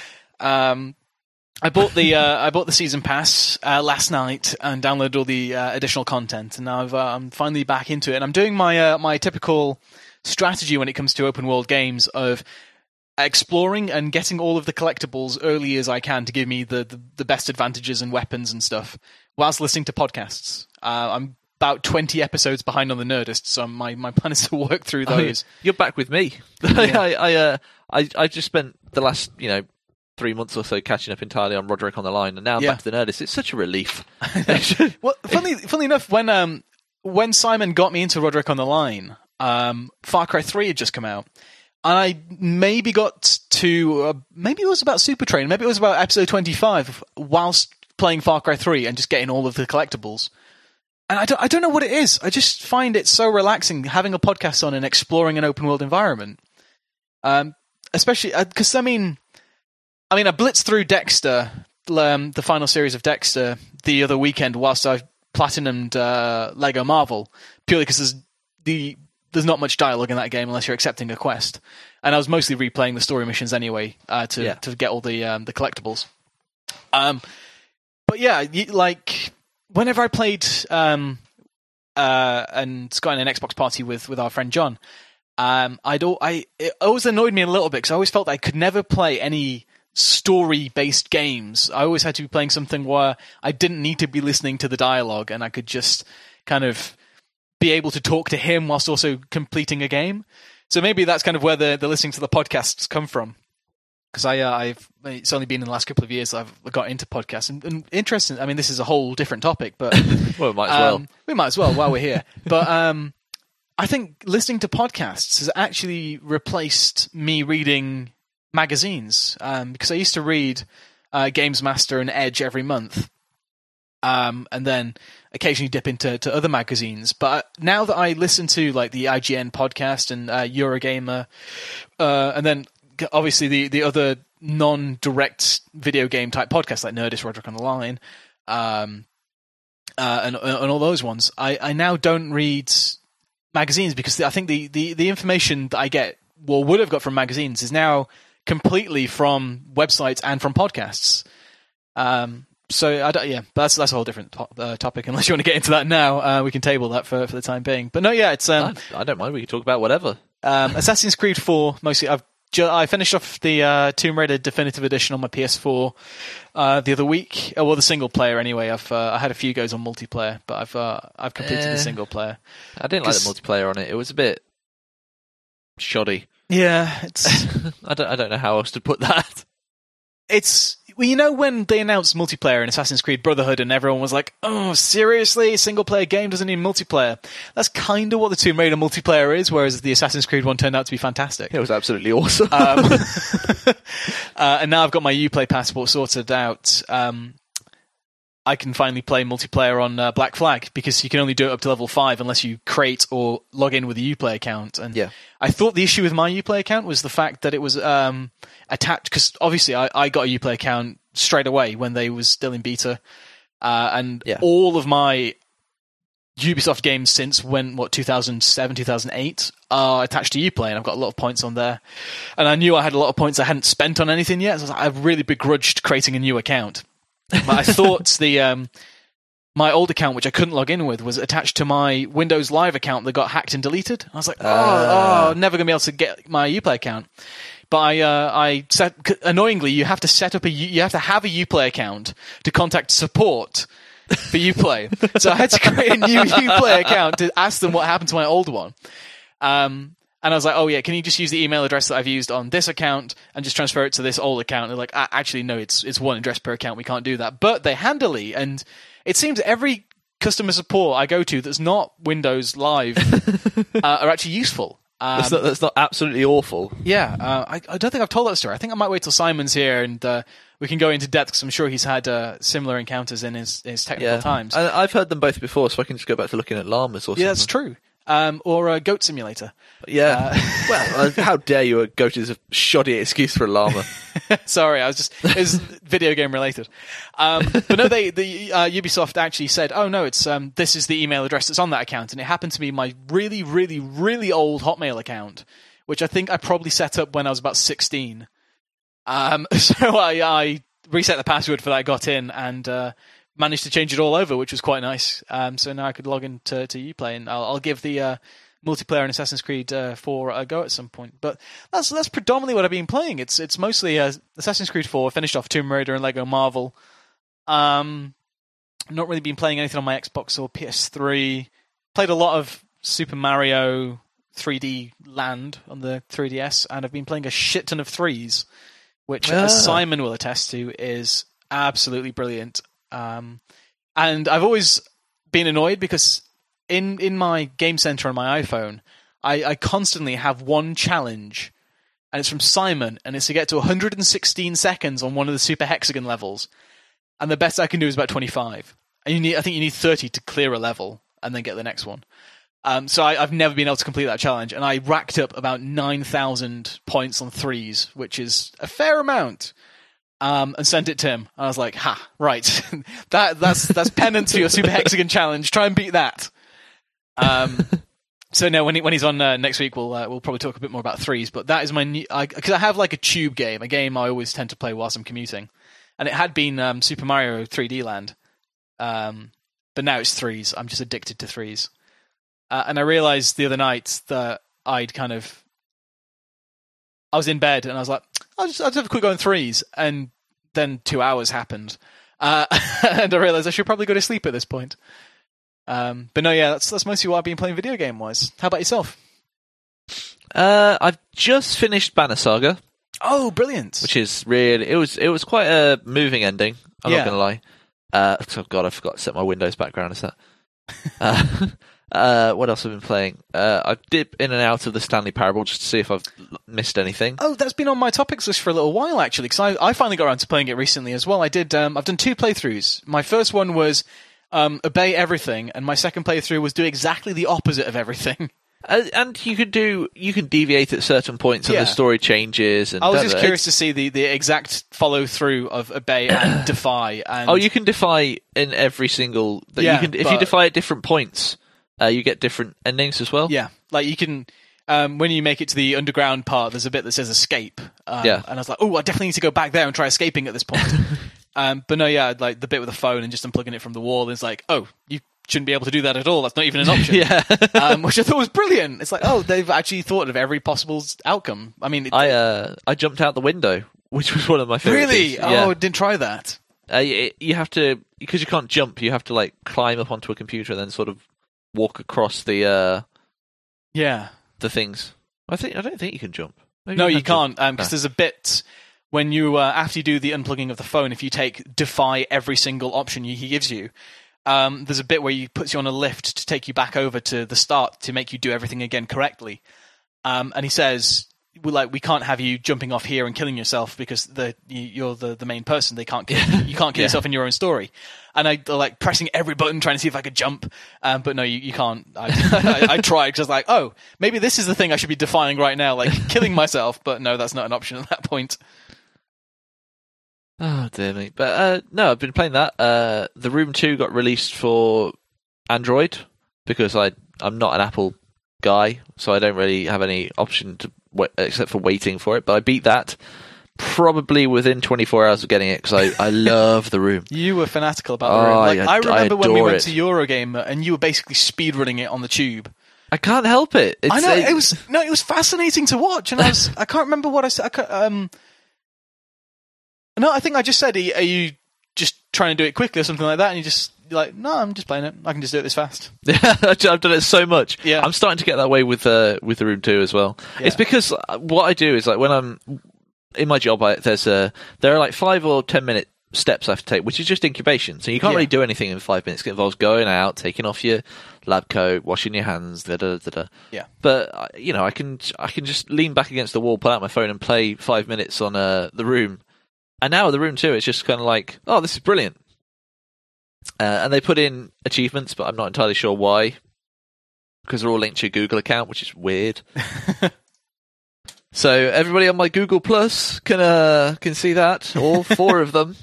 Um, I bought the uh, I bought the season pass uh, last night and downloaded all the uh, additional content, and now I've, uh, I'm finally back into it. And I'm doing my uh, my typical strategy when it comes to open world games of exploring and getting all of the collectibles early as I can to give me the, the, the best advantages and weapons and stuff, whilst listening to podcasts. Uh, I'm about twenty episodes behind on the Nerdist, so my, my plan is to work through those. Oh, you're back with me. Yeah. I I, uh, I I just spent the last you know three months or so catching up entirely on Roderick on the Line, and now I'm yeah. back to the Nerdist. It's such a relief. Well, funnily, funnily enough, when um when Simon got me into Roderick on the Line, um, Far Cry three had just come out. And I maybe got to, uh, maybe it was about Super Train, maybe it was about episode twenty-five, whilst playing Far Cry three and just getting all of the collectibles. And I don't, I don't know what it is. I just find it so relaxing having a podcast on and exploring an open world environment. Um, especially, because, uh, I mean, I mean, I blitzed through Dexter, um, the final series of Dexter, the other weekend whilst I platinumed uh, Lego Marvel, purely because there's the... There's not much dialogue in that game unless you're accepting a quest, and I was mostly replaying the story missions anyway uh, to yeah. to get all the um, the collectibles. Um, but yeah, you, like whenever I played um, uh, and got in an Xbox party with, with our friend John, um, I'd al- I it always annoyed me a little bit because I always felt that I could never play any story based games. I always had to be playing something where I didn't need to be listening to the dialogue, and I could just kind of be able to talk to him whilst also completing a game. So maybe that's kind of where the, the listening to the podcasts come from. Because I, uh, I've it's only been in the last couple of years that I've got into podcasts. And, and interesting, I mean, this is a whole different topic, but well, we might as um, well. We might as well while we're here. But um, I think listening to podcasts has actually replaced me reading magazines. Um, because I used to read uh, Games Master and Edge every month. Um, and then occasionally dip into to other magazines. But now that I listen to like the I G N podcast and uh, Eurogamer, uh, and then obviously the, the other non-direct video game type podcasts like Nerdist, Roderick on the Line, um, uh, and, and all those ones, I, I now don't read magazines because I think the, the, the information that I get, or would have got from magazines, is now completely from websites and from podcasts. Um, So I don't, yeah, but that's that's a whole different to- uh, topic. Unless you want to get into that now, uh, we can table that for, for the time being. But no, yeah, it's um, I, I don't mind. We can talk about whatever. Um, Assassin's Creed four mostly. I've ju- I finished off the uh, Tomb Raider Definitive Edition on my P S four uh, the other week. Oh, well, the single player anyway. I've uh, I had a few goes on multiplayer, but I've uh, I've completed uh, the single player. I didn't like the multiplayer on it. It was a bit shoddy. Yeah, it's I don't I don't know how else to put that. It's well, you know when they announced multiplayer in Assassin's Creed Brotherhood and everyone was like, oh, seriously? A single-player game doesn't need multiplayer? That's kind of what the Tomb Raider multiplayer is, whereas the Assassin's Creed one turned out to be fantastic. It was absolutely awesome. um, uh, and now I've got my Uplay passport sorted out. Um, I can finally play multiplayer on uh, Black Flag, because you can only do it up to level five unless you create or log in with a Uplay account. And yeah. I thought the issue with my Uplay account was the fact that it was um, attached, because obviously I, I got a Uplay account straight away when they was still in beta, uh, and yeah. all of my Ubisoft games since when what two thousand seven, two thousand eight are attached to Uplay, and I've got a lot of points on there. And I knew I had a lot of points I hadn't spent on anything yet, so I was like, I've really begrudged creating a new account. But I thought the um, my old account, which I couldn't log in with, was attached to my Windows Live account that got hacked and deleted. I was like, oh, uh. oh never going to be able to get my Uplay account. But I, uh, I set, annoyingly, you have to set up a, you have to have a Uplay account to contact support for Uplay. So I had to create a new Uplay account to ask them what happened to my old one. Um, And I was like, oh yeah, can you just use the email address that I've used on this account and just transfer it to this old account? And they're like, actually, no, it's it's one address per account. We can't do that. But they handily, and it seems every customer support I go to that's not Windows Live uh, are actually useful. Um, that's, not, that's not absolutely awful. Yeah, uh, I, I don't think I've told that story. I think I might wait till Simon's here and uh, we can go into depth, because I'm sure he's had uh, similar encounters in his, his technical yeah. times. I, I've heard them both before, so I can just go back to looking at llamas or something. Yeah, that's true. Um, or a Goat Simulator. Yeah. Uh, well, uh, how dare you? A goat is a shoddy excuse for a llama. Sorry, I was just it was video game related. Um, but no, they the uh, Ubisoft actually said, "Oh no, it's um, this is the email address that's on that account," and it happened to be my really, really, really old Hotmail account, which I think I probably set up when I was about sixteen. Um, so I, I reset the password for that, got in, and uh, managed to change it all over, which was quite nice. Um, so now I could log into to Uplay, and I'll, I'll give the uh, multiplayer in Assassin's Creed uh, four a go at some point. But that's that's predominantly what I've been playing. It's it's mostly uh, Assassin's Creed four, finished off Tomb Raider and Lego Marvel. Um, not really been playing anything on my Xbox or P S three. Played a lot of Super Mario three D Land on the three D S, and I've been playing a shit ton of threes, which, ah. as Simon will attest to, is absolutely brilliant. Um, and I've always been annoyed because in in my Game Center on my iPhone, I, I constantly have one challenge, and it's from Simon, and it's to get to one hundred sixteen seconds on one of the Super Hexagon levels, and the best I can do is about twenty-five. And you need, I think you need thirty to clear a level, and then get the next one. Um, so I, I've never been able to complete that challenge, and I racked up about nine thousand points on threes, which is a fair amount. Um, and sent it to him. And I was like, ha, right. that that's that's penance for your Super Hexagon challenge. Try and beat that. Um, so no, when he, when he's on uh, next week, we'll uh, we'll probably talk a bit more about threes. But that is my new, because I, I have like a tube game, a game I always tend to play whilst I'm commuting, and it had been um, Super Mario three D Land, um, but now it's threes. I'm just addicted to threes, uh, and I realized the other night that I'd kind of, I was in bed and I was like, I'll just, I'll just have a quick go on threes, and then two hours happened, uh, and I realised I should probably go to sleep at this point. Um, but no, yeah, that's that's mostly what I've been playing video game wise. How about yourself? Uh, I've just finished Banner Saga. Oh, brilliant! Which is really it was it was quite a moving ending. I'm yeah. not gonna lie. Uh, oh god, I forgot to set my Windows background as that. uh, Uh, what else have I been playing? Uh, I dip in and out of the Stanley Parable just to see if I've missed anything. Oh, that's been on my topics list for a little while, actually, because I, I finally got around to playing it recently as well. I did. Um, I've done two playthroughs. My first one was um, obey everything, and my second playthrough was do exactly the opposite of everything. Uh, and you could do, you can deviate at certain points, and yeah. the story changes. And I was da, just da, curious it's... to see the, the exact follow through of obey and defy. And... Oh, you can defy in every single. Yeah, you can, if but... you defy at different points. Uh, you get different endings as well. Yeah, like you can, um, when you make it to the underground part, there's a bit that says escape. Um, yeah. And I was like, oh, I definitely need to go back there and try escaping at this point. um, but no, yeah, like the bit with the phone and just unplugging it from the wall is like, oh, you shouldn't be able to do that at all. That's not even an option. yeah. um, which I thought was brilliant. It's like, oh, they've actually thought of every possible outcome. I mean, it, I uh, I jumped out the window, which was one of my favorite. Really? Things. Oh, yeah. didn't try that. Uh, you, you have to, because you can't jump. You have to like climb up onto a computer and then sort of walk across the uh, yeah the things. I think I don't think you can jump. Maybe no, you, you can't, because um, no. there's a bit when you uh, after you do the unplugging of the phone, if you take defy every single option he gives you, um, there's a bit where he puts you on a lift to take you back over to the start to make you do everything again correctly. Um, and he says, "We like we can't have you jumping off here and killing yourself because the you're the, the main person. They can't kill, you can't kill yeah. yourself in your own story." And I like pressing every button trying to see if I could jump, um, but no, you, you can't. I, I, I tried because I was like, "Oh, maybe this is the thing I should be defying right now, like killing myself." But no, that's not an option at that point. Oh dear me! But uh, no, I've been playing that. Uh, The Room Two got released for Android because I I'm not an Apple guy, so I don't really have any option to wait, except for waiting for it. But I beat that probably within twenty-four hours of getting it because I, I love The Room. You were fanatical about The oh, Room. Like, I, I remember I when we went it. to Eurogamer and you were basically speedrunning it on the tube. I can't help it. It's, I know it, it was no, it was fascinating to watch, and I was I can't remember what I said. I can't, um, no, I think I just said, "Are you, are you just trying to do it quickly or something like that?" And you just you're like, "No, I'm just playing it. I can just do it this fast." Yeah, I've done it so much. Yeah, I'm starting to get that way with uh, with The Room Two as well. Yeah. It's because what I do is like when I'm in my job, I, there's a there are like five or ten minute steps I have to take, which is just incubation. So you can't yeah. really do anything in five minutes. It involves going out, taking off your lab coat, washing your hands, da da da da. Yeah. But you know, I can I can just lean back against the wall, pull out my phone, and play five minutes on uh, The Room. And now The Room Two, it's just kind of like, oh, this is brilliant. Uh, and they put in achievements, but I'm not entirely sure why, because they're all linked to your Google account, which is weird. So everybody on my Google Plus can uh, can see that, all four of them.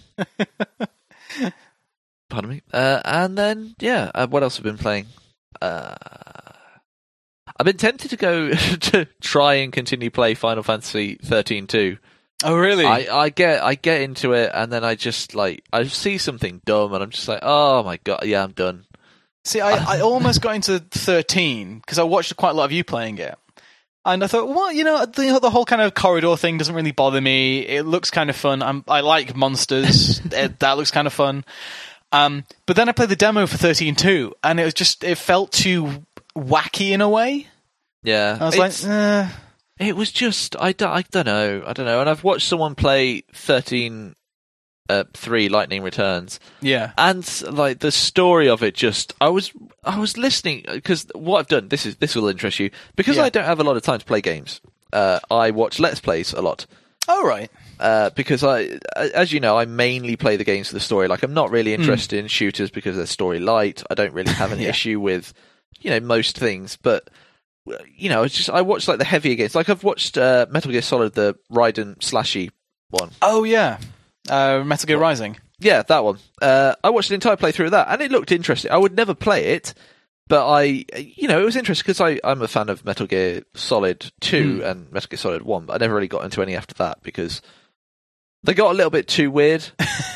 Pardon me. Uh, and then, yeah, uh, what else have I been playing? Uh, I've been tempted to go to try and continue play Final Fantasy thirteen too. Oh, really? I, I get I get into it, and then I just, like, I see something dumb, and I'm just like, oh my god, yeah, I'm done. See, I, I almost got into thirteen, because I watched quite a lot of you playing it. And I thought, well, you know, the, the whole kind of corridor thing doesn't really bother me. It looks kind of fun. I'm, I like monsters. it, that looks kind of fun. Um, but then I played the demo for thirteen two, and it was just, it felt too wacky in a way. Yeah. I was like, eh. It was just, I don't, I don't know, I don't know. And I've watched someone play thirteen three Lightning Returns. Yeah. And, like, the story of it just, I was I was listening, because what I've done, this is this will interest you, because yeah. I don't have a lot of time to play games, uh, I watch Let's Plays a lot. Oh, right. Uh, because, I, as you know, I mainly play the games for the story. Like, I'm not really interested mm. in shooters because they're story light. I don't really have an yeah. issue with, you know, most things, but... You know, it's just I watched like the heavier games. Like I've watched uh, Metal Gear Solid, the Raiden slashy one. Oh yeah, uh, Metal Gear Rising. Yeah, that one. Uh, I watched the entire playthrough of that, and it looked interesting. I would never play it, but I, you know, it was interesting because I I'm a fan of Metal Gear Solid two mm. and Metal Gear Solid one, but I never really got into any after that because they got a little bit too weird.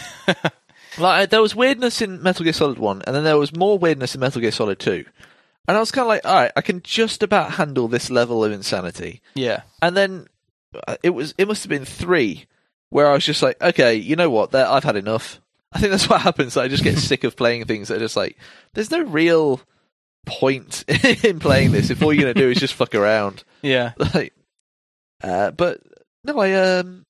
Like there was weirdness in Metal Gear Solid one, and then there was more weirdness in Metal Gear Solid two. And I was kind of like, all right, I can just about handle this level of insanity. Yeah. And then it was it must have been three where I was just like, okay, you know what? There, I've had enough. I think that's what happens. I just get sick of playing things that are just like, there's no real point in playing this if all you're going to do is just fuck around. Yeah. Like, uh, but no, I um.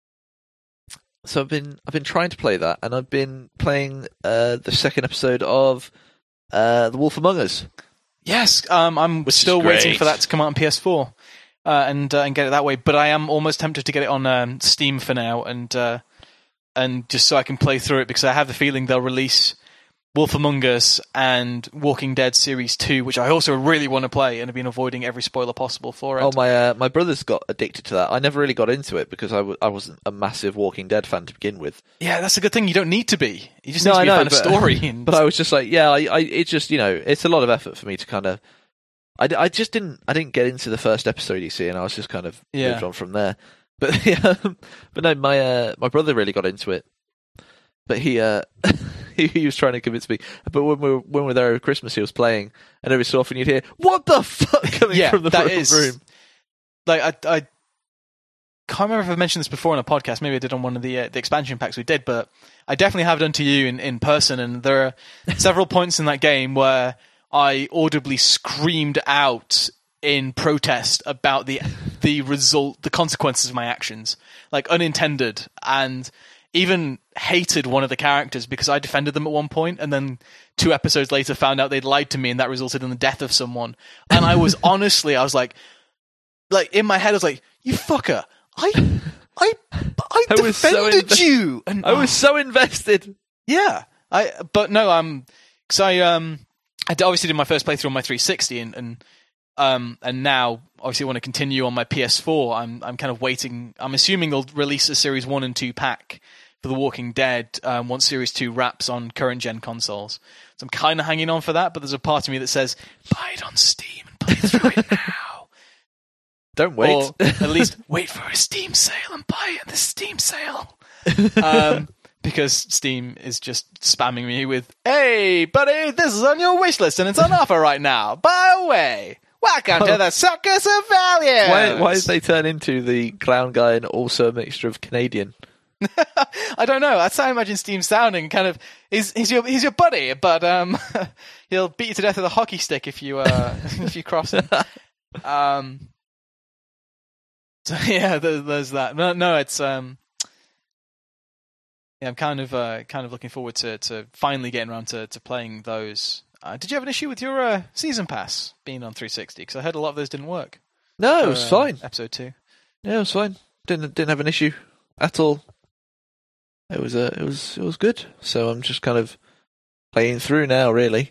So I've been I've been trying to play that, and I've been playing uh, the second episode of uh, The Wolf Among Us. Yes, um, I'm Which still waiting for that to come out on P S four uh, and uh, and get it that way. But I am almost tempted to get it on um, Steam for now, and uh, and just so I can play through it, because I have the feeling they'll release Wolf Among Us and Walking Dead Series two, which I also really want to play, and have been avoiding every spoiler possible for it. Oh, my uh, my brother's got addicted to that. I never really got into it because I, w- I wasn't a massive Walking Dead fan to begin with. Yeah, that's a good thing. You don't need to be. You just no, need to be I know, a fan but, of story. And... But I was just like, yeah, I, I, it just, you know, it's a lot of effort for me to kind of... I, I just didn't I didn't get into the first episode, you see, and I was just kind of yeah. moved on from there. But yeah, but no, my uh, my brother really got into it. But he... Uh, He was trying to convince me, but when we were, when we were there over Christmas, he was playing, and every so often you'd hear, "What the fuck?" coming yeah, from the that room. is, like I, I can't remember if I mentioned this before on a podcast. Maybe I did on one of the uh, the expansion packs we did, but I definitely have done to you in, in person. And there are several points in that game where I audibly screamed out in protest about the the result, the consequences of my actions, like unintended, and even hated one of the characters because I defended them at one point, and then two episodes later found out they'd lied to me, and that resulted in the death of someone. And I was honestly, I was like, like in my head, I was like, "You fucker! I, I, I, I was so defended inve- you!" And I was so invested. Yeah, I. But no, um, because I um, I obviously did my first playthrough on my three sixty, and and um, and now obviously want to continue on my P S four. I'm I'm kind of waiting. I'm assuming they'll release a Series One and Two pack for The Walking Dead um, once Series Two wraps on current gen consoles. So I'm kind of hanging on for that. But there's a part of me that says, buy it on Steam and play through it now. Don't wait. Or at least wait for a Steam sale and buy it at the Steam sale. Um, because Steam is just spamming me with, hey, buddy, this is on your wish list and it's on offer right now. Buy away. Welcome oh. to the Circus of Values. Why, why did they turn into the clown guy and also a mixture of Canadian? I don't know. That's how I imagine Steam sounding. Kind of, he's he's your he's your buddy, but um, he'll beat you to death with a hockey stick if you uh if you cross him. Um, so yeah, there's, there's that. No, no, it's um, yeah, I'm kind of uh kind of looking forward to, to finally getting around to, to playing those. Uh, did you have an issue with your uh, season pass being on three sixty? Because I heard a lot of those didn't work. No, for, it was uh, fine. Episode two. Yeah, it was fine. Didn't didn't have an issue at all. It was uh, it was it was good. So I'm just kind of playing through now, really.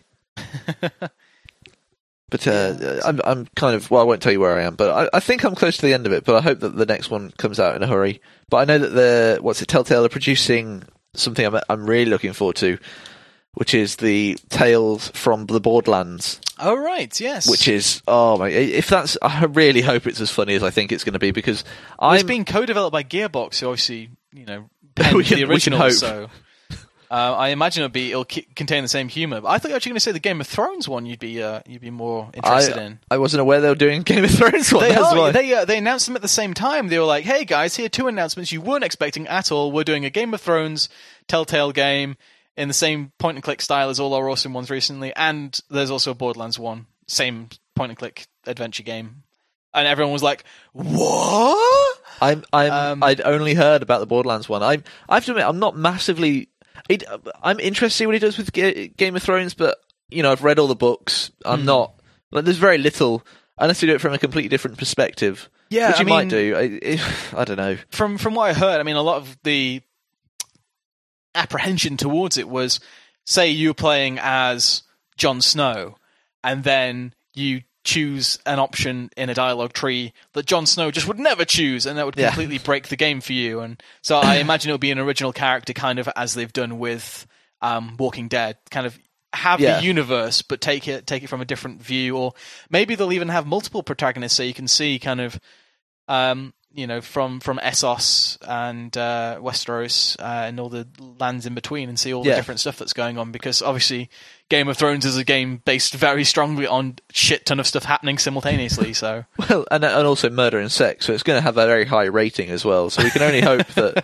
But uh, I'm I'm kind of well, I won't tell you where I am, but I, I think I'm close to the end of it. But I hope that the next one comes out in a hurry. But I know that the what's it, Telltale are producing something I'm I'm really looking forward to, which is the Tales from the Borderlands. Oh right, yes. Which is oh my! If that's, I really hope it's as funny as I think it's going to be because well, I'm it's being co-developed by Gearbox, who obviously you know penned can, the original. So uh, I imagine it'll be it'll c- contain the same humor. But I thought you were actually going to say the Game of Thrones one. You'd be uh, you'd be more interested I, in. I wasn't aware they were doing Game of Thrones one. They That's are. why. They uh, they announced them at the same time. They were like, "Hey guys, here are two announcements you weren't expecting at all. We're doing a Game of Thrones Telltale game in the same point and click style as all our awesome ones recently, and there's also a Borderlands one, same point and click adventure game." And everyone was like, "What?" I'm I'm Um, I'd only heard about the Borderlands one. I'm I have to admit I'm not massively. It, I'm interested to see what he does with Ga- Game of Thrones, but you know I've read all the books. I'm Mm. not. Like, there's very little unless you do it from a completely different perspective. Yeah, which you I might mean- do. I, I, I don't know. From from what I heard, I mean, a lot of the apprehension towards it was, say you were playing as Jon Snow, and then you choose an option in a dialogue tree that Jon Snow just would never choose, and that would Yeah. completely break the game for you. And so I imagine it'll be an original character, kind of as they've done with um, Walking Dead, kind of have Yeah. the universe, but take it take it from a different view, or maybe they'll even have multiple protagonists, so you can see kind of. Um, you know, from, from Essos and uh, Westeros uh, and all the lands in between, and see all the Yeah. different stuff that's going on. Because obviously, Game of Thrones is a game based very strongly on shit ton of stuff happening simultaneously. So, Well, and and also murder and sex, so it's going to have a very high rating as well. So we can only hope that.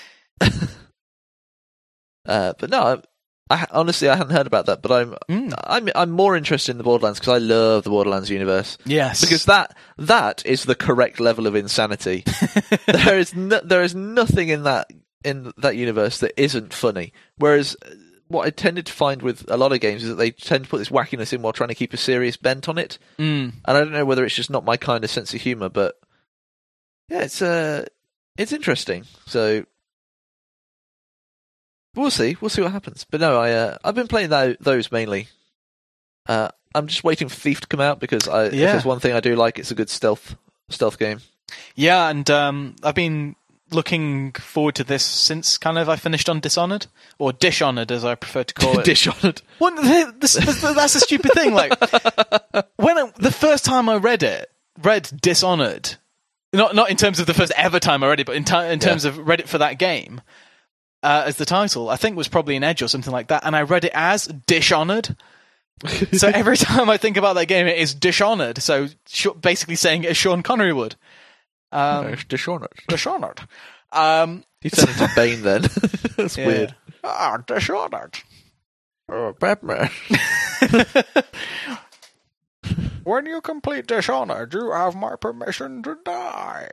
uh, but no, I, honestly, I hadn't heard about that. But I'm Mm. I'm I'm more interested in the Borderlands because I love the Borderlands universe. yes, Because that that is the correct level of insanity. there is no, there is nothing in that in that universe that isn't funny. Whereas uh, what I tended to find with a lot of games is that they tend to put this wackiness in while trying to keep a serious bent on it. Mm. And I don't know whether it's just not my kind of sense of humour, but yeah, it's uh, it's interesting. So we'll see. We'll see what happens. But no, I uh, I've been playing tho- those mainly. Uh, I'm just waiting for Thief to come out because I, if Yeah. there's one thing I do like, it's a good stealth stealth game. yeah, and um, I've been looking forward to this since kind of I finished on Dishonored, or Dishonored as I prefer to call it. Dishonored. Well, the, the, the, that's a stupid thing. Like when I, the first time I read it, read Dishonored, not not in terms of the first ever time I read it, but in, ti in terms Yeah. of read it for that game uh, as the title, I think it was probably an Edge or something like that, and I read it as Dishonored. So every time I think about that game, it is Dishonored. So sh- basically saying it as Sean Connery would. Um, it's Dishonored. Dishonored. Um, He turned into Bane then. That's yeah. weird. Ah, Dishonored. Oh, Batman. When you complete Dishonored, you have my permission to die.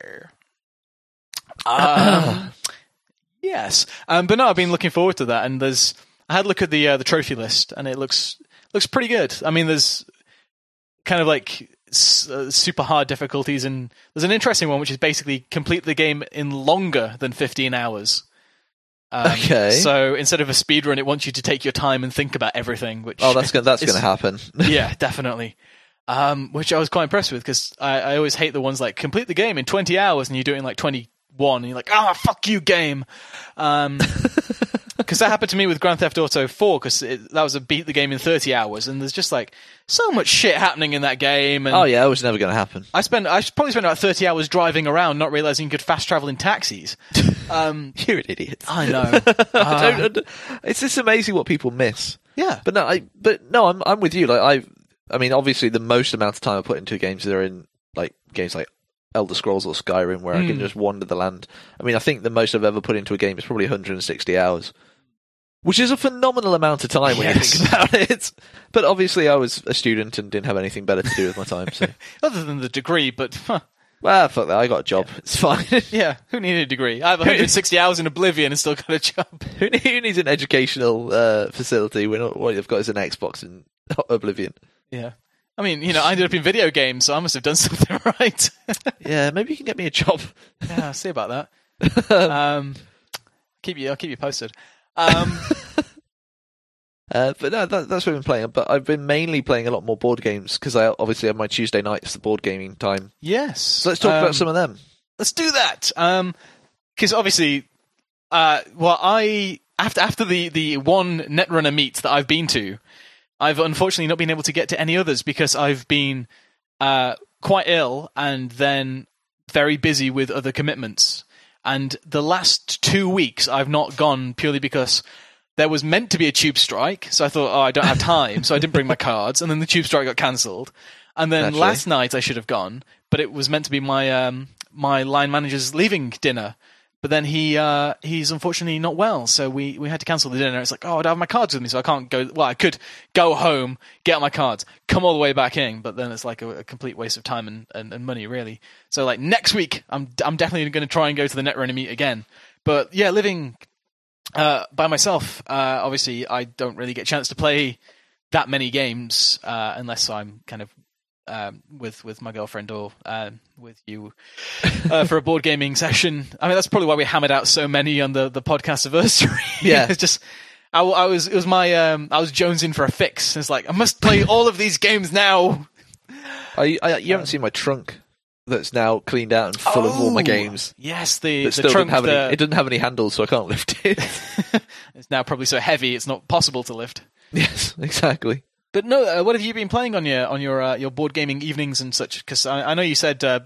Um, yes, um, but no, I've been looking forward to that, and there's I had a look at the uh, the trophy list, and it looks looks pretty good. I mean, there's kind of like s- uh, super hard difficulties, and there's an interesting one which is basically complete the game in longer than fifteen hours. Um, okay. So instead of a speed run, it wants you to take your time and think about everything. Which oh, that's gonna, that's is, going to happen. Yeah, definitely. Um, which I was quite impressed with, because I, I always hate the ones like complete the game in twenty hours and you do it in like twenty-one and you're like, ah, oh, fuck you, game. Um, because that happened to me with Grand Theft Auto four, because that was a beat the game in thirty hours, and there's just like so much shit happening in that game. And oh yeah, it was never going to happen. I spent I probably spent about thirty hours driving around, not realizing you could fast travel in taxis. Um, You're an idiot. I know. I Uh, don't, it's just amazing what people miss. yeah, But no, I but no, I'm I'm with you. Like I, I mean, obviously the most amount of time I put into games are in like games like Elder Scrolls or Skyrim, where mm. I can just wander the land. I mean, I think the most I've ever put into a game is probably one hundred sixty hours, which is a phenomenal amount of time when yes. you think about it. But obviously, I was a student and didn't have anything better to do with my time. So, other than the degree, but. Huh. Well, fuck that. I got a job. Yeah. It's fine. Yeah, who needed a degree? I have one hundred sixty hours in Oblivion and still got a job. Who needs an educational uh, facility when all you've got is an Xbox and Oblivion? Yeah. I mean, you know, I ended up in video games, so I must have done something right. Yeah, maybe you can get me a job. Yeah, I'll see about that. um, keep you, I'll keep you posted. Um, uh, but no, that, that's what I've been playing. But I've been mainly playing a lot more board games, because I obviously have my Tuesday nights, the board gaming time. Yes. So let's talk um, about some of them. Let's do that. Um, because obviously, uh, well, I after after the the one Netrunner meet that I've been to, I've unfortunately not been able to get to any others because I've been uh, quite ill and then very busy with other commitments. And the last two weeks I've not gone purely because there was meant to be a tube strike. So I thought, oh, I don't have time. So I didn't bring my cards. And then the tube strike got cancelled. And then Naturally. last night I should have gone, but it was meant to be my um, my line manager's leaving dinner. But then he uh, he's unfortunately not well, so we, we had to cancel the dinner. It's like, oh, I don't have my cards with me, so I can't go. Well, I could go home, get out my cards, come all the way back in, but then it's like a, a complete waste of time and, and, and money, really. So, like, next week, I'm I'm definitely going to try and go to the Netrunner meet again. But yeah, living uh, by myself, uh, obviously, I don't really get a chance to play that many games uh, unless I'm kind of Um, with with my girlfriend or uh, with you uh, for a board gaming session. I mean, that's probably why we hammered out so many on the, the podcast anniversary. Yeah, it's just I, I was it was my um, I was jonesing for a fix. It's like I must play all of these games now. I, I you haven't um, seen my trunk that's now cleaned out and full oh, of all my games. Yes, the the still trunk. Doesn't have the... any, it doesn't have any handles, so I can't lift it. It's now probably so heavy it's not possible to lift. Yes, exactly. But no, uh, what have you been playing on your on your uh, your board gaming evenings and such? Because I, I know you said uh,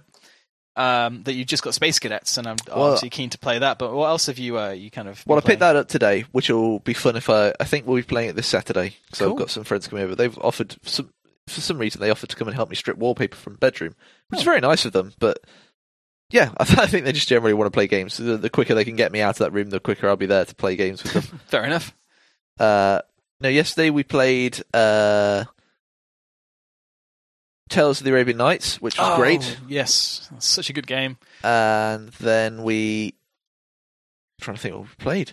um, that you just got Space Cadets, and I'm well, obviously keen to play that. But what else have you uh, you kind of? Well, I playing? picked that up today, which will be fun if I. I think we'll be playing it this Saturday. So cool. I've got some friends coming over. They've offered some for some reason they offered to come and help me strip wallpaper from the bedroom, which oh. is very nice of them. But yeah, I, I think they just generally want to play games. The, the quicker they can get me out of that room, the quicker I'll be there to play games with them. Fair enough. Uh, no, yesterday we played. Uh, Tales of the Arabian Nights, which was oh, great. Yes, such a good game. And then we... I'm trying to think what we played.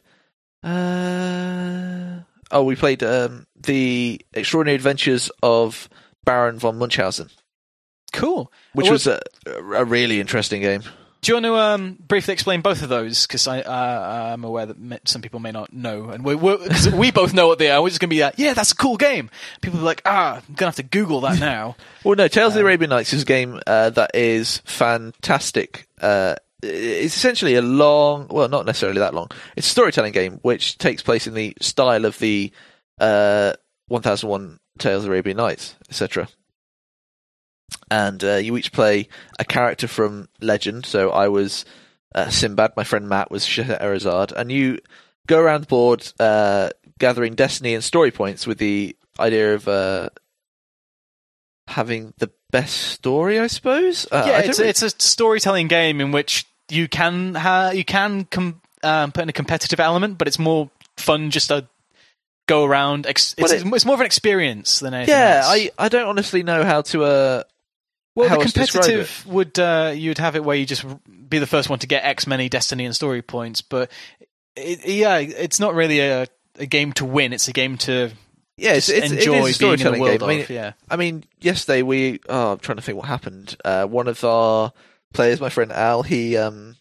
Uh... Oh, we played um, The Extraordinary Adventures of Baron von Munchausen. Cool. Which well, was a, a really interesting game. Do you want to um, briefly explain both of those? Because uh, I'm aware that some people may not know. And we're, we're, we both know what they are. We're just going to be like, yeah, that's a cool game. People are like, ah, I'm going to have to Google that now. Well, no, Tales um, of the Arabian Nights is a game uh, that is fantastic. Uh, it's essentially a long, well, not necessarily that long. It's a storytelling game which takes place in the style of the uh, one thousand one Tales of the Arabian Nights, et cetera. And uh, you each play a character from legend. So I was uh, Sinbad, my friend Matt was Scheherazade, and you go around the board uh, gathering destiny and story points with the idea of uh, having the best story, I suppose. Uh, yeah, I it's, really... it's a storytelling game in which you can ha- you can com- um, put in a competitive element, but it's more fun just to go around. Ex- it's, it, it's more of an experience than anything yeah, else. I, I don't honestly know how to... Uh, well, how the else to describe competitive it. would... Uh, you'd have it where you just be the first one to get X many Destiny and story points, but it, yeah, it's not really a, a game to win. It's a game to... Yeah, it's, it's, enjoy it is a storytelling being in the game. world I mean, of, yeah. I mean, yesterday we... Oh, I'm trying to think what happened. Uh, one of our players, my friend Al, he... Um,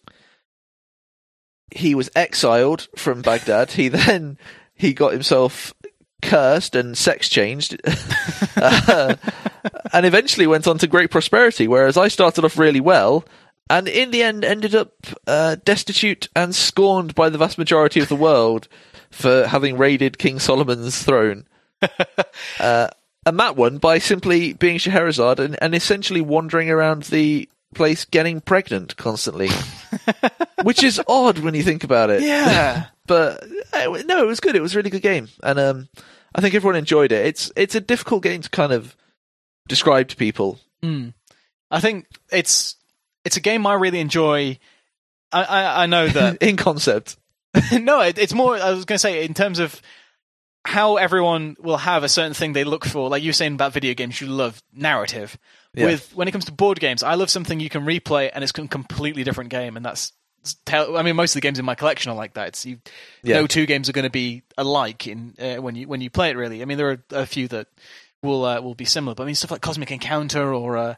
he was exiled from Baghdad. He then... He got himself cursed and sex changed. uh, and eventually went on to great prosperity, whereas I started off really well... And in the end, ended up uh, destitute and scorned by the vast majority of the world for having raided King Solomon's throne. uh, and Matt won by simply being Scheherazade and, and essentially wandering around the place getting pregnant constantly. Which is odd when you think about it. Yeah. But uh, no, it was good. It was a really good game. And um, I think everyone enjoyed it. It's, it's a difficult game to kind of describe to people. Mm. I think it's... It's a game I really enjoy. I, I, I know that... in concept. no, it, it's more, I was going to say, in terms of how everyone will have a certain thing they look for. Like you were saying about video games, you love narrative. Yeah. With When it comes to board games, I love something you can replay and it's a completely different game. And that's... I mean, most of the games in my collection are like that. It's you, yeah. No two games are going to be alike in uh, when you when you play it, really. I mean, there are a few that will uh, will be similar. But I mean, stuff like Cosmic Encounter or... Uh,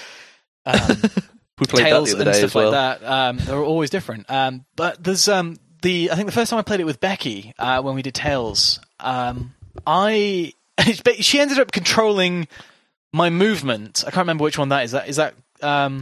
um, We played Tales that the other and day stuff as well. like that. Um, they're always different. Um, but there's um, the I think the first time I played it with Becky uh, when we did Tales, um, I she ended up controlling my movement. I can't remember which one that is. That is that um,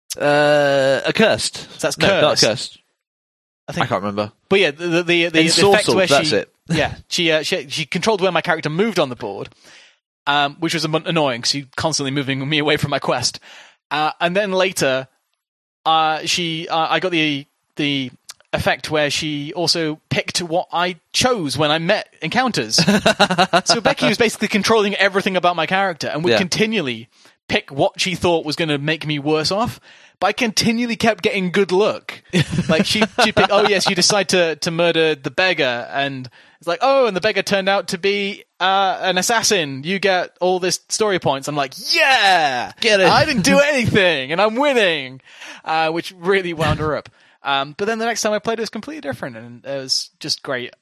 uh, Accursed. That's no, Cursed. not Accursed. I think I can't remember. But yeah, the the the, the, the effect where that's she it. yeah she, uh, she she controlled where my character moved on the board, um, which was annoying because she's constantly moving me away from my quest. Uh, and then later, uh, she, uh, I got the the effect where she also picked what I chose when I met encounters. So Becky was basically controlling everything about my character and would yeah. continually pick what she thought was going to make me worse off. But I continually kept getting good luck. Like she, she picked, oh yes, you decide to to murder the beggar, and it's like, oh, and the beggar turned out to be uh, an assassin. You get all this story points. I'm like, yeah, get it. I didn't do anything, and I'm winning, uh, which really wound her up. Um, but then the next time I played, it was completely different, and it was just great.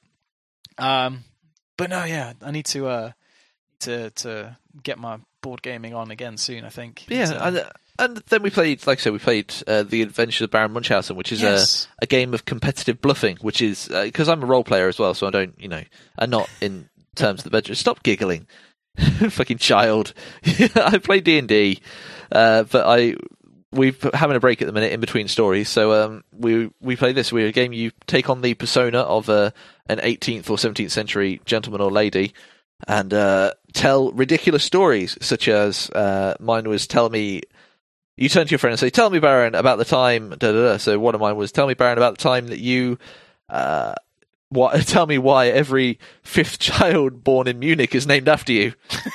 Um, but no, yeah, I need to uh, to to get my board gaming on again soon. I think. Yeah, so. and, and then we played, like I said, we played uh, The Adventures of Baron Munchausen, which is yes. a, a game of competitive bluffing, which is because uh, I'm a role player as well, so I don't, you know, I'm not in terms of the bedroom. Stop giggling, fucking child. I play D and D, uh, but I we're having a break at the minute in between stories, so um, we we play this. We're a game you take on the persona of uh, an eighteenth or seventeenth century gentleman or lady, and uh, tell ridiculous stories, such as uh, mine was tell me. You turn to your friend and say, "Tell me, Baron, about the time." Da, da, da. So one of mine was, "Tell me, Baron, about the time that you." Uh, what? Tell me why every fifth child born in Munich is named after you.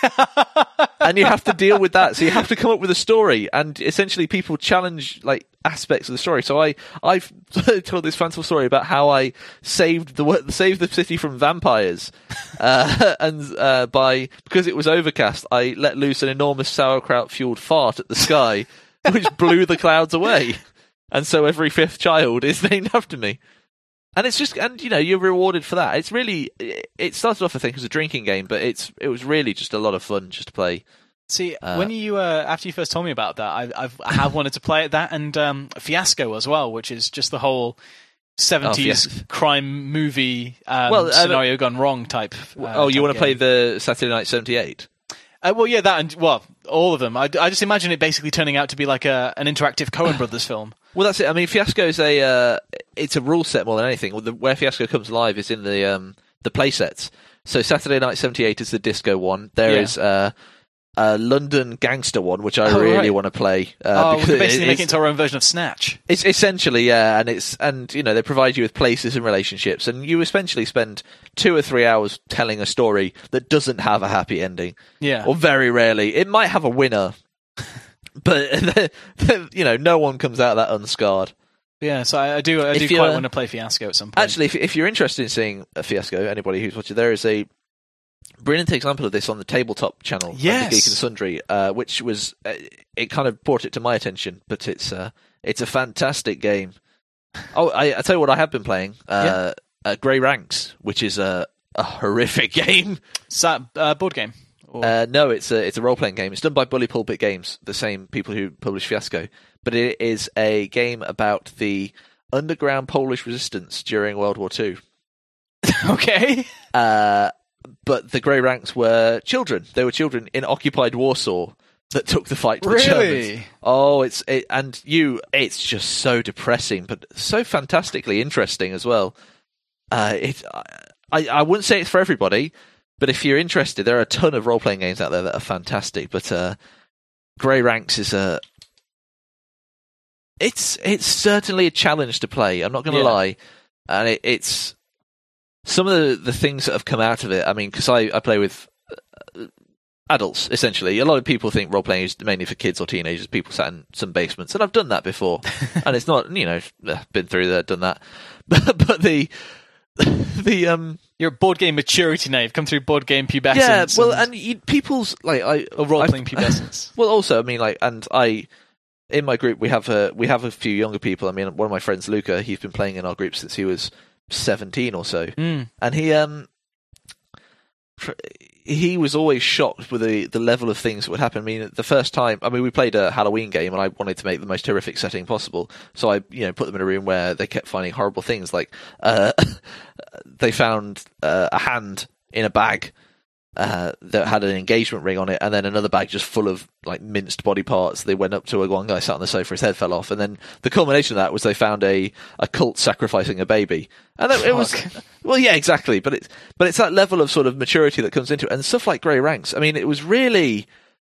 And you have to deal with that. So you have to come up with a story, and essentially people challenge like aspects of the story. So I I've told this fanciful story about how I saved the saved the city from vampires, uh, and uh, by because it was overcast, I let loose an enormous sauerkraut fueled fart at the sky, which blew the clouds away. And so every fifth child is named after me. And it's just, and you know, you're rewarded for that. It's really, it started off, I think, as a drinking game, but it's it was really just a lot of fun just to play. See, uh, when you uh, after you first told me about that, I, I've I have wanted to play it, that and um, Fiasco as well, which is just the whole seventies oh, crime movie um, well, uh, scenario gone wrong type. Uh, oh, you want to play game. the Saturday Night seventy-eight? Uh, well, yeah, that and well, all of them. I, I just imagine it basically turning out to be like a an interactive Coen Brothers film. Well, that's it. I mean, Fiasco is a uh, it's a rule set more than anything. Where Fiasco comes live is in the um, the play sets. So Saturday Night seventy-eight is the disco one. There yeah. is uh, a London gangster one, which I oh, really right. want to play. Uh, oh, because we're basically it, making it into our own version of Snatch. It's essentially, yeah, and it's and you know they provide you with places and relationships, and you essentially spend two or three hours telling a story that doesn't have a happy ending. Yeah, or very rarely it might have a winner. But, you know, no one comes out of that unscarred. Yeah, so I, I do I do quite want to play Fiasco at some point. Actually, if, if you're interested in seeing a Fiasco, anybody who's watching, there is a brilliant example of this on the Tabletop channel, yes. the Geek and Sundry, uh, which was uh, it kind of brought it to my attention. But it's uh, it's a fantastic game. Oh, I, I tell you what, I have been playing uh, yeah. uh, Grey Ranks, which is a, a horrific game. Is that a uh, board game? Or... Uh, no, it's a it's a role playing game. It's done by Bully Pulpit Games, the same people who publish Fiasco. But it is a game about the underground Polish resistance during World War Two. Okay. Uh, but the Grey Ranks were children. They were children in occupied Warsaw that took the fight to the really? Germans. Oh, it's it, and you, it's just so depressing, but so fantastically interesting as well. Uh, it, I, I wouldn't say it's for everybody, but if you're interested, there are a ton of role-playing games out there that are fantastic. But uh, Grey Ranks is a, it's it's certainly a challenge to play. I'm not going to yeah. lie, and it, it's some of the, the things that have come out of it. I mean, because I, I play with uh, adults, essentially. A lot of people think role-playing is mainly for kids or teenagers, people sat in some basements, and I've done that before. And it's not, you know, been through that, done that. But, but the, the, um... You're a board game maturity now. You've come through board game pubescence. Yeah, well, and, and you, people's, like, I... Or role-playing pubescence. Well, also, I mean, like, and I... In my group, we have a, we have a few younger people. I mean, one of my friends, Luca, he's been playing in our group since he was seventeen or so. Mm. And he, um... he was always shocked with the, the level of things that would happen. I mean, the first time, I mean, we played a Halloween game and I wanted to make the most horrific setting possible. So I, you know, put them in a room where they kept finding horrible things. Like, uh, they found uh, a hand in a bag uh, that had an engagement ring on it, and then another bag just full of, like, minced body parts. They went up to a one guy sat on the sofa, his head fell off. And then the culmination of that was they found a, a cult sacrificing a baby. And it, it was, well, yeah, exactly. But it's, but it's that level of sort of maturity that comes into it. And stuff like Grey Ranks. I mean, it was really,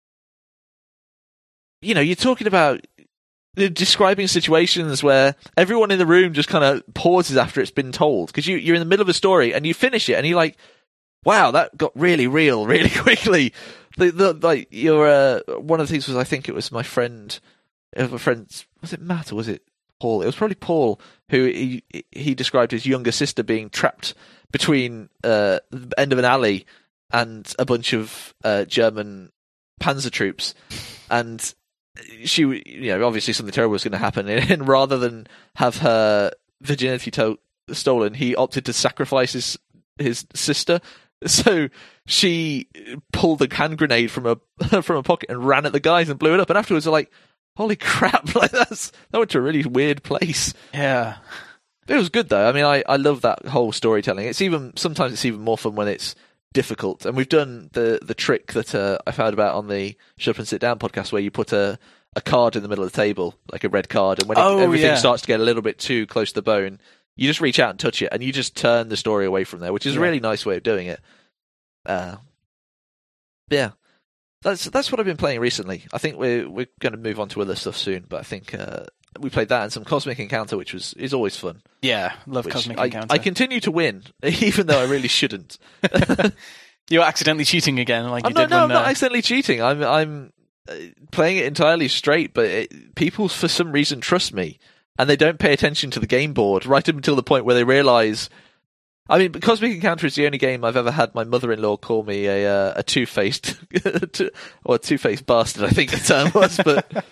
you know, you're talking about describing situations where everyone in the room just kind of pauses after it's been told. Because you, you're in the middle of a story and you finish it and you're like, wow, that got really real really quickly. The, the, like, you're, uh, one of the things was, I think it was my friend, a friend, was it Matt or was it Paul? It was probably Paul, who he, he described his younger sister being trapped between uh, the end of an alley and a bunch of uh, German panzer troops. And she, you know, obviously something terrible was going to happen. And rather than have her virginity to- stolen, he opted to sacrifice his, his sister. So she pulled a hand grenade from a from a pocket and ran at the guys and blew it up. And afterwards, they're like, "Holy crap! Like that's that went to a really weird place." Yeah, it was good though. I mean, I, I love that whole storytelling. It's even sometimes it's even more fun when it's difficult. And we've done the the trick that uh, I've heard about on the Shut Up and Sit Down podcast, where you put a a card in the middle of the table, like a red card, and when it, oh, everything yeah. starts to get a little bit too close to the bone, you just reach out and touch it, and you just turn the story away from there, which is yeah. a really nice way of doing it. Uh, yeah, that's that's what I've been playing recently. I think we're we're going to move on to other stuff soon, but I think uh, we played that and some Cosmic Encounter, which was is always fun. Yeah, love Cosmic I, Encounter. I continue to win, even though I really shouldn't. You're accidentally cheating again, like you I'm did not, no, when. I'm not uh... accidentally cheating. I'm I'm uh, playing it entirely straight, but it, people for some reason trust me, and they don't pay attention to the game board right up until the point where they realise. I mean, Cosmic Encounter is the only game I've ever had my mother-in-law call me a uh, a two-faced or a two-faced bastard, I think the term was, but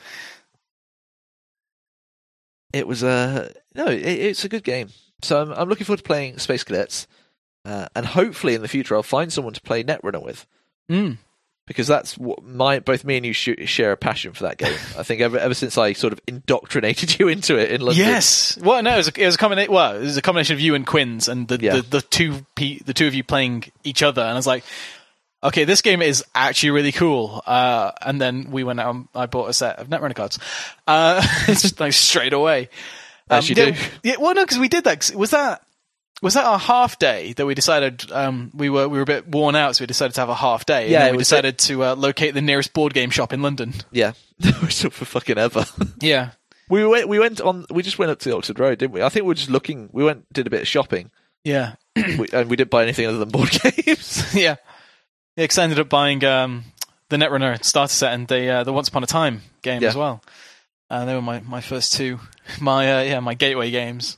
it was a uh, no. It, it's a good game, so I'm I'm looking forward to playing Space Cadets, uh, and hopefully in the future I'll find someone to play Netrunner with. Mm. Because that's what my both me and you sh- share a passion for that game. I think ever ever since I sort of indoctrinated you into it in London. Yes. Well, no, it was a, it was a combination. Well, it was a combination of you and Quinn's, and the yeah. the, the two pe- the two of you playing each other. And I was like, okay, this game is actually really cool. Uh, and then we went out and I bought a set of Netrunner cards. Uh, it's just like straight away. Um, As you yeah, do. Yeah. Well, no, because we did that. Was that? Was that our half day that we decided um, we were we were a bit worn out, so we decided to have a half day? Yeah, and then we was decided it. to uh, locate the nearest board game shop in London. Yeah, we took for fucking ever. Yeah, we went. We went on. We just went up to the Oxford Road, didn't we? I think we were just looking. We went, did a bit of shopping. Yeah, we, and we didn't buy anything other than board games. yeah, yeah. Because I ended up buying um, the Netrunner starter set and the uh, the Once Upon a Time game yeah. as well. Uh, they were my, my first two, my uh, yeah my gateway games.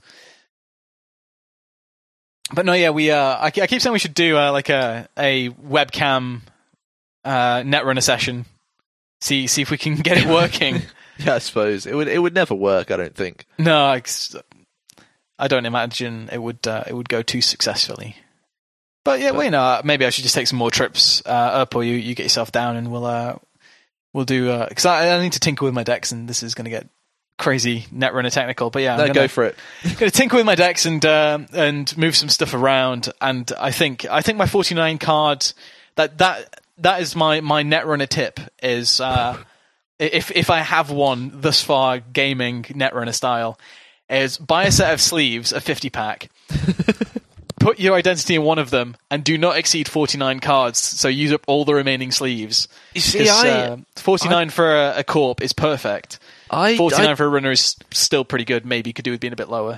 But no, yeah, we uh, I, I keep saying we should do uh, like a a webcam uh, Netrunner session. See see if we can get it working. Yeah, I suppose it would it would never work. I don't think. No, I, I don't imagine it would uh, it would go too successfully. But yeah, but, well, you know, maybe I should just take some more trips uh, up, or you, you get yourself down, and we'll uh, we'll do. Because uh, I, I need to tinker with my decks, and this is going to get crazy Netrunner technical. But yeah, I'm no, gonna, go for it. Going to tinker with my decks and uh, and move some stuff around. And I think I think my forty-nine card that that that is my my Netrunner tip is uh, if if I have one thus far gaming Netrunner style is buy a set of sleeves, a fifty pack. Put your identity in one of them, and do not exceed forty-nine cards. So use up all the remaining sleeves. You see, I, uh, forty-nine I, for a, a corp is perfect. I, forty-nine I, for a runner is still pretty good. Maybe could do with being a bit lower.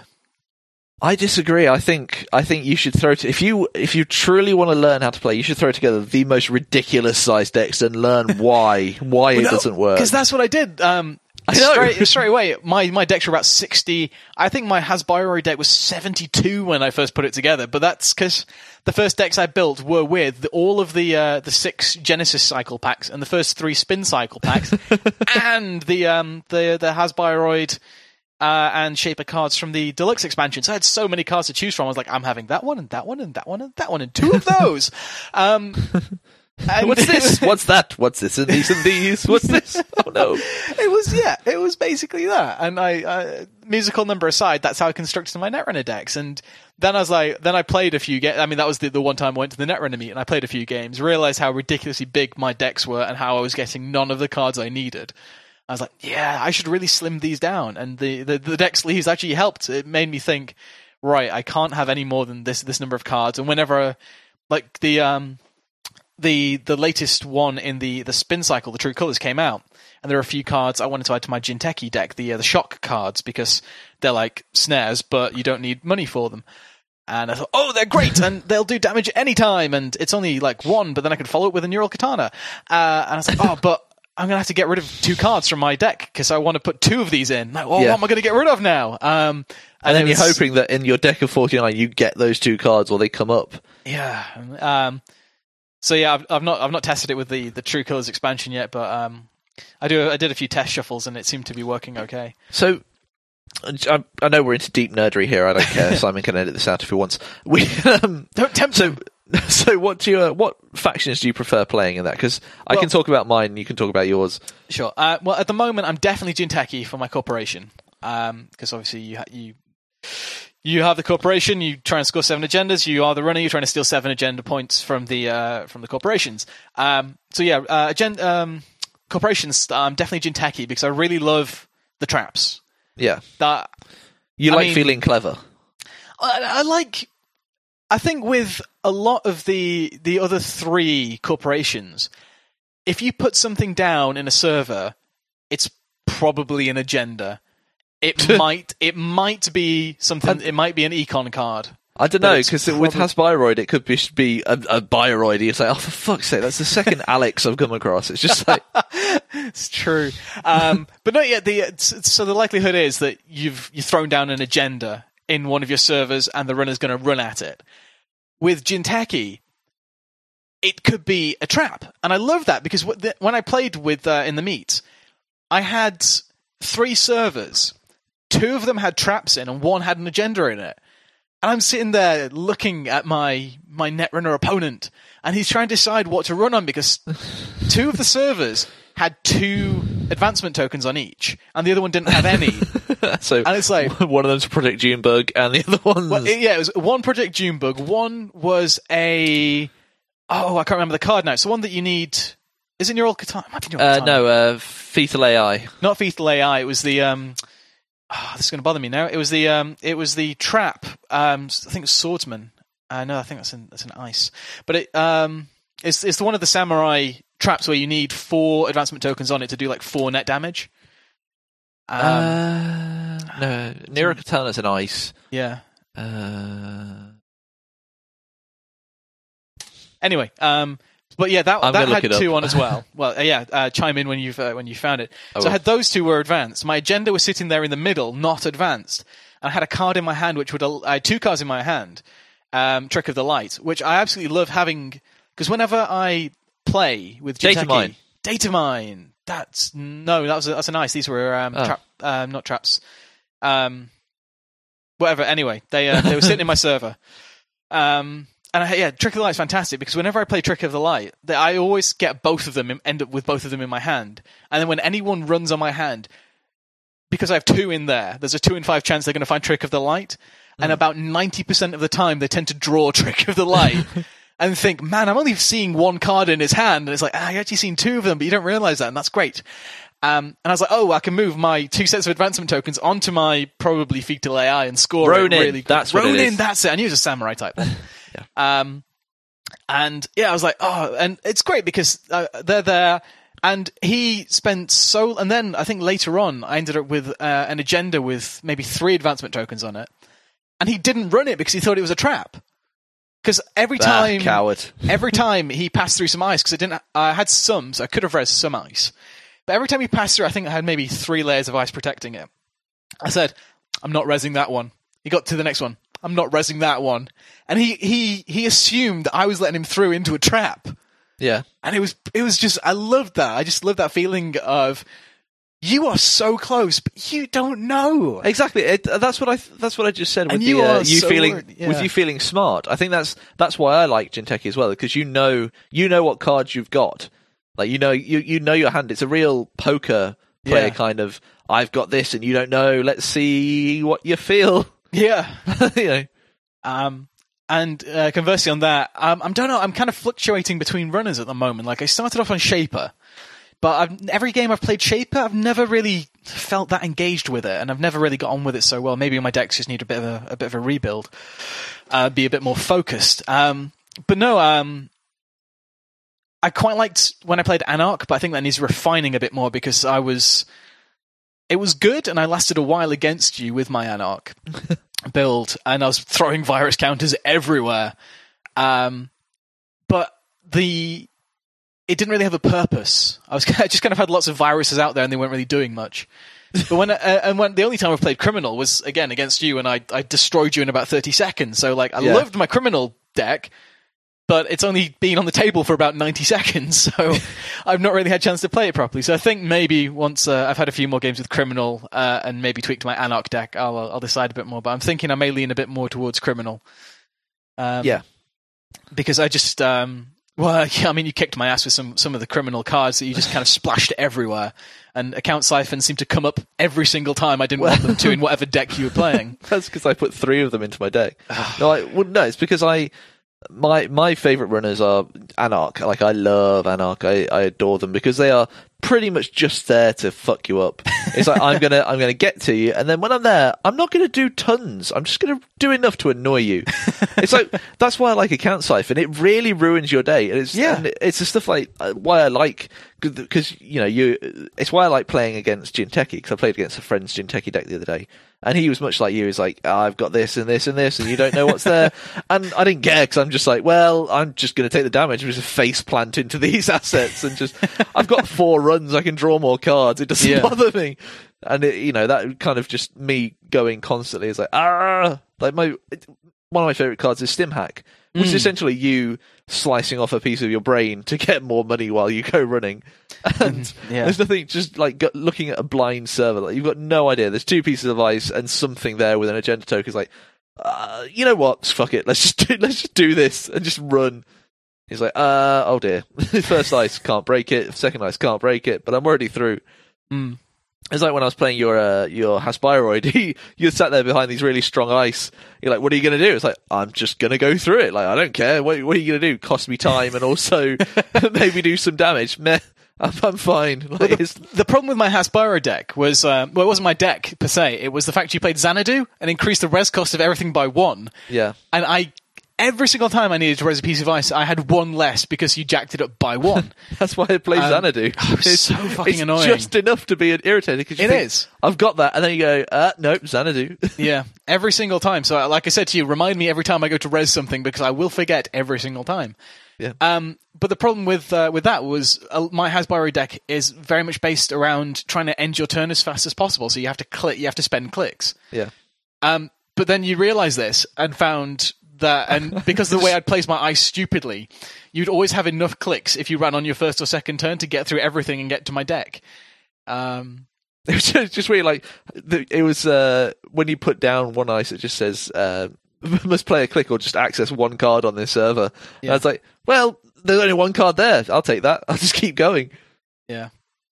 I disagree. I think I think you should throw to if you if you truly want to learn how to play, you should throw together the most ridiculous sized decks and learn why why well, it no, doesn't work. Because that's what I did. Um, I know. Straight, straight away, my, my decks were about sixty. I think my Hasbiroid deck was seventy-two when I first put it together, but that's because the first decks I built were with the, all of the uh, the six Genesis cycle packs and the first three Spin cycle packs, and the um the the Hasbiroid uh, and Shaper cards from the Deluxe expansion. So I had so many cards to choose from. I was like, I'm having that one and that one and that one and that one and two of those. um. And what's this? What's that? What's this? And these and these? What's this? Oh no! It was yeah. It was basically that. And I, uh, musical number aside, that's how I constructed my Netrunner decks. And then I was like, then I played a few games. I mean, that was the, the one time I went to the Netrunner meet, and I played a few games. Realized how ridiculously big my decks were, and how I was getting none of the cards I needed. I was like, yeah, I should really slim these down. And the the, the deck sleeves actually helped. It made me think, right, I can't have any more than this this number of cards. And whenever, like the um. The the latest one in the, the spin cycle, the True Colors, came out, and there are a few cards I wanted to add to my Jinteki deck, the uh, the shock cards, because they're like snares, but you don't need money for them. And I thought, oh, they're great, and they'll do damage anytime, and it's only like one, but then I could follow it with a Neural Katana. Uh, and I was like, oh, but I'm going to have to get rid of two cards from my deck, because I want to put two of these in. Like, well, yeah. What am I going to get rid of now? Um, and, and then was, you're hoping that in your deck of forty-nine, you get those two cards, or they come up. Yeah, um... So yeah, I've, I've not I've not tested it with the, the True Colors expansion yet, but um, I do I did a few test shuffles and it seemed to be working okay. So I, I know we're into deep nerdery here. I don't care. Simon can edit this out if he wants. We um, don't tempt so, him. So what do you uh, what factions do you prefer playing in that? Because I well, can talk about mine, and you can talk about yours. Sure. Uh, well, at the moment, I'm definitely Jinteki for my corporation, because um, obviously you ha- you. You have the corporation, you try and score seven agendas, you are the runner, you're trying to steal seven agenda points from the uh, from the corporations. Um, so yeah, uh, agenda, um, corporations, I'm um, definitely Jinteki because I really love the traps. Yeah. That You I like mean, feeling clever. I, I like... I think with a lot of the the other three corporations, if you put something down in a server, it's probably an agenda. It might it might be something. It might be an econ card. I don't know, because probably... with Hasbiroid, it could be, be a, a Bioroid. It's like, oh, for fuck's sake, that's the second Alex I've come across. It's just like... It's true. Um, but no, yeah, the, so the likelihood is that you've you've thrown down an agenda in one of your servers and the runner's going to run at it. With Jinteki, it could be a trap. And I love that, because when I played with uh, in the meet, I had three servers. Two of them had traps in and one had an agenda in it. And I'm sitting there looking at my, my Netrunner opponent, and he's trying to decide what to run on, because two of the servers had two advancement tokens on each, and the other one didn't have any. So and it's like one of them's Project Junebug, and the other one's... Well, yeah, it was one Project Junebug, one was a... Oh, I can't remember the card now. It's the one that you need... Is it Neural Katana? It might be Neural uh, Katana. No, uh, Fetal A I. Not Fetal A I, it was the... Um, Oh, this is going to bother me now. It was the um, it was the trap. Um, I think it was Swordsman. Uh, no, I think that's in that's in ice. But it um, it's it's the one of the samurai traps where you need four advancement tokens on it to do like four net damage. Um, uh, no, Neural Katana's in ice. Yeah. Uh... Anyway, um, But yeah, that I'm that gonna look had it two up. on as well. Well, uh, yeah, uh, chime in when you've uh, when you found it. I so I will. had those two were advanced. My agenda was sitting there in the middle, not advanced. And I had a card in my hand, which would al- I had two cards in my hand. Um, Trick of the Light, which I absolutely love having, because whenever I play with Jinteki, Data mine. Data mine. That's no, that was a, that's a nice. These were um, Oh. trap, um, not traps. Um, whatever. Anyway, they uh, they were sitting in my server. Um, and I, yeah, Trick of the Light is fantastic because whenever I play Trick of the Light, they, I always get both of them, end up with both of them in my hand. And then when anyone runs on my hand, because I have two in there, there's a two in five chance they're going to find Trick of the Light. And about ninety percent of the time, they tend to draw Trick of the Light and think, man, I'm only seeing one card in his hand. And it's like, ah, you've actually seen two of them, but you don't realize that, and that's great. Um, and I was like, oh, I can move my two sets of advancement tokens onto my probably Fetal A I and score Ronin, it really good. that's what it Ronin, is. that's it. I knew it was a samurai type one. Yeah. Um, and yeah, I was like, oh, and it's great because uh, they're there. And he spent so, and then I think later on, I ended up with uh, an agenda with maybe three advancement tokens on it. And he didn't run it because he thought it was a trap. Because every Ah, time, coward. every time he passed through some ice, because I didn't, I had some, so I could have res some ice. But every time he passed through, I think I had maybe three layers of ice protecting it. I said, I'm not resing that one. He got to the next one. I'm not resing that one. And he, he, he assumed that I was letting him through into a trap. Yeah. And it was, it was just, I loved that. I just loved that feeling of, you are so close, but you don't know. Exactly. It, that's what I. That's what I just said. With And the, you uh, are you so feeling worried, yeah. with you feeling smart. I think that's that's why I like Jinteki as well, because you know you know what cards you've got. Like you know you you know your hand. It's a real poker player Yeah. kind of. I've got this, and you don't know. Let's see what you feel. Yeah. you know. Um, and uh, conversely on that, um, I don't know, I'm kind of fluctuating between runners at the moment. Like, I started off on Shaper, but I've, every game I've played Shaper, I've never really felt that engaged with it, and I've never really got on with it so well. Maybe my decks just need a bit of a, a bit of a rebuild, uh, be a bit more focused. Um, but no, um, I quite liked when I played Anarch, but I think that needs refining a bit more because I was... It was good, and I lasted a while against you with my Anarch build, and I was throwing virus counters everywhere. Um, but the it didn't really have a purpose. I was I just kind of had lots of viruses out there, and they weren't really doing much. But when uh, and when the only time I played Criminal was again against you, and I I destroyed you in about thirty seconds. So like I Yeah. loved my Criminal deck. But it's only been on the table for about ninety seconds, so I've not really had a chance to play it properly. So I think maybe once uh, I've had a few more games with Criminal uh, and maybe tweaked my Anarch deck, I'll, I'll decide a bit more. But I'm thinking I may lean a bit more towards Criminal. Um, Yeah. Because I just... Um, well, yeah, I mean, you kicked my ass with some, some of the Criminal cards that you just kind of splashed everywhere. And Account Siphon seemed to come up every single time I didn't want them to in whatever deck you were playing. That's because I put three of them into my deck. no, I, well, no, it's because I. My my favorite runners are Anarch. Like I love Anarch. I, I adore them because they are pretty much just there to fuck you up. It's like I'm gonna I'm gonna get to you, and then when I'm there, I'm not gonna do tons. I'm just gonna do enough to annoy you. It's like that's why I like Account Siphon. It really ruins your day. And it's Yeah. and it's the stuff like uh, why I like because you know you. It's why I like playing against Jinteki because I played against a friend's Jinteki deck the other day. And he was much like you. He's like, oh, I've got this and this and this, and you don't know what's there. And I didn't care because I'm just like, well, I'm just going to take the damage and just face plant into these assets and just, I've got four runs. I can draw more cards. It doesn't Yeah. bother me. And it, you know, that kind of just me going constantly is like, ah, like my, it, one of my favorite cards is Stimhack, which is Mm. essentially you slicing off a piece of your brain to get more money while you go running. And Yeah. there's nothing, just like go- looking at a blind server, like you've got no idea. There's two pieces of ice and something there with an agenda token. It's like, uh, you know what? Fuck it. Let's just do, let's just do this and just run. He's like, uh, oh dear. First ice can't break it. Second ice can't break it. But I'm already through. Mm. It's like when I was playing your uh, your Haspiroid, you sat there behind these really strong ice. You're like, what are you going to do? It's like, I'm just going to go through it. Like, I don't care. What, what are you going to do? Cost me time and also maybe do some damage. Meh, I'm, I'm fine. Like, Well, the, it's- the problem with my Hasbiro deck was, uh, well, it wasn't my deck per se. It was the fact you played Xanadu and increased the res cost of everything by one. yeah. And I, every single time I needed to res a piece of ice, I had one less because you jacked it up by one. That's why I play Um, Xanadu. oh, it's so fucking it's annoying. just enough to be irritated. Because It is. I've got that. And then you go, uh, nope, Xanadu. Yeah, every single time. So, like I said to you, remind me every time I go to res something because I will forget every single time. Yeah. Um, but the problem with uh, with that was uh, my Hasbiro deck is very much based around trying to end your turn as fast as possible. So you have to click, you have to spend clicks. Yeah. Um, but then you realise this and found that, and because of the way I'd placed my ice stupidly, you'd always have enough clicks if you ran on your first or second turn to get through everything and get to my deck. Um, it was just, just really like it was uh, when you put down one ice, it just says. Uh, must play a click or just access one card on this server. Yeah. And I was like, well, there's only one card there. I'll take that. I'll just keep going. Yeah.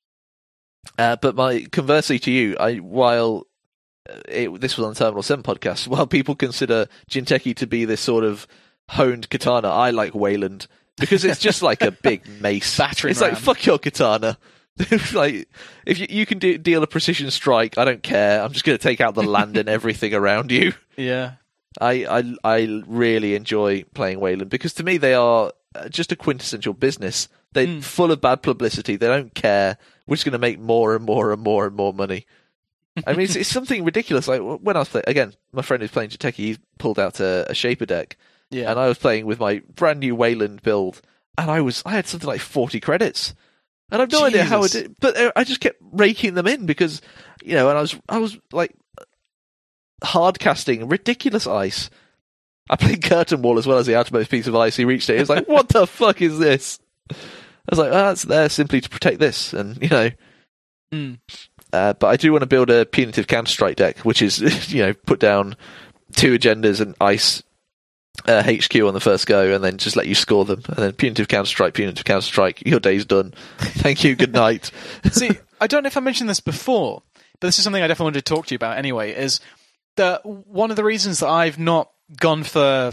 Uh, but my conversely to you, I while it, this was on the Terminal seven podcast, while people consider Jinteki to be this sort of honed katana, I like Wayland because it's just like a big mace. Battering it's ram. like, fuck your katana. Like, if you, you can do, deal a precision strike, I don't care. I'm just going to take out the land and everything around you. Yeah. I, I I really enjoy playing Wayland because to me they are just a quintessential business. They're mm. full of bad publicity. They don't care. We're just going to make more and more and more and more money. I mean, it's, it's something ridiculous. Like when I was playing, again, my friend who's playing Jinteki, he pulled out a, a Shaper deck, yeah. and I was playing with my brand new Wayland build, and I was I had something like forty credits, and I've no Jesus. idea how I did, but I just kept raking them in because you know, and I was I was like. hard casting ridiculous ice. I played Curtain Wall as well as the outermost piece of ice. He reached it. He was like, "What the fuck is this?" I was like, oh, "That's there simply to protect this," and you know. Mm. Uh, but I do want to build a punitive counter strike deck, which is you know put down two agendas and ice uh, H Q on the first go, and then just let you score them, and then punitive counter strike, punitive counter strike. Your day's done. Thank you. Good night. See, I don't know if I mentioned this before, but this is something I definitely wanted to talk to you about anyway. Is The, one of the reasons that I've not gone for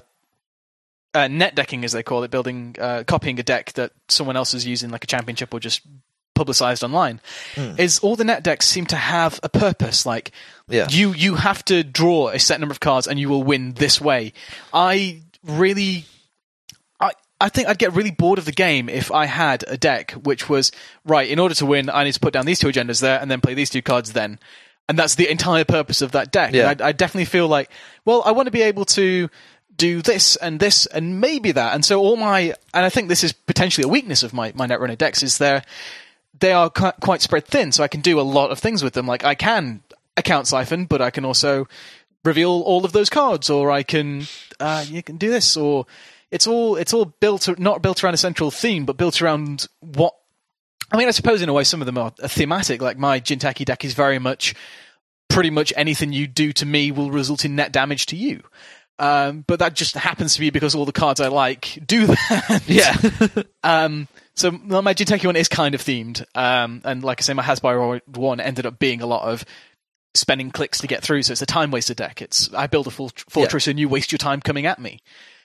uh, net decking, as they call it, building, uh, copying a deck that someone else is using, like a championship or just publicized online, mm. is all the net decks seem to have a purpose. Like yeah. you, you have to draw a set number of cards and you will win this way. I really, I, I think I'd get really bored of the game if I had a deck which was right. In order to win, I need to put down these two agendas there and then play these two cards then. And that's the entire purpose of that deck. Yeah. And I, I definitely feel like, well, I want to be able to do this and this and maybe that. And so all my, and I think this is potentially a weakness of my, my Netrunner decks, is they're, they are quite spread thin, so I can do a lot of things with them. Like I can account siphon, but I can also reveal all of those cards, or I can, uh, you can do this, or it's all, it's all built, not built around a central theme, but built around what, I mean, I suppose in a way some of them are thematic. Like my Jinteki deck is very much, pretty much anything you do to me will result in net damage to you. Um, but that just happens to be because all the cards I like do that. Yeah. um, so my Jinteki one is kind of themed. Um, and like I say, my Hasbiro one ended up being a lot of spending clicks to get through. So it's a time waster deck. It's, I build a full fortress yeah. and you waste your time coming at me.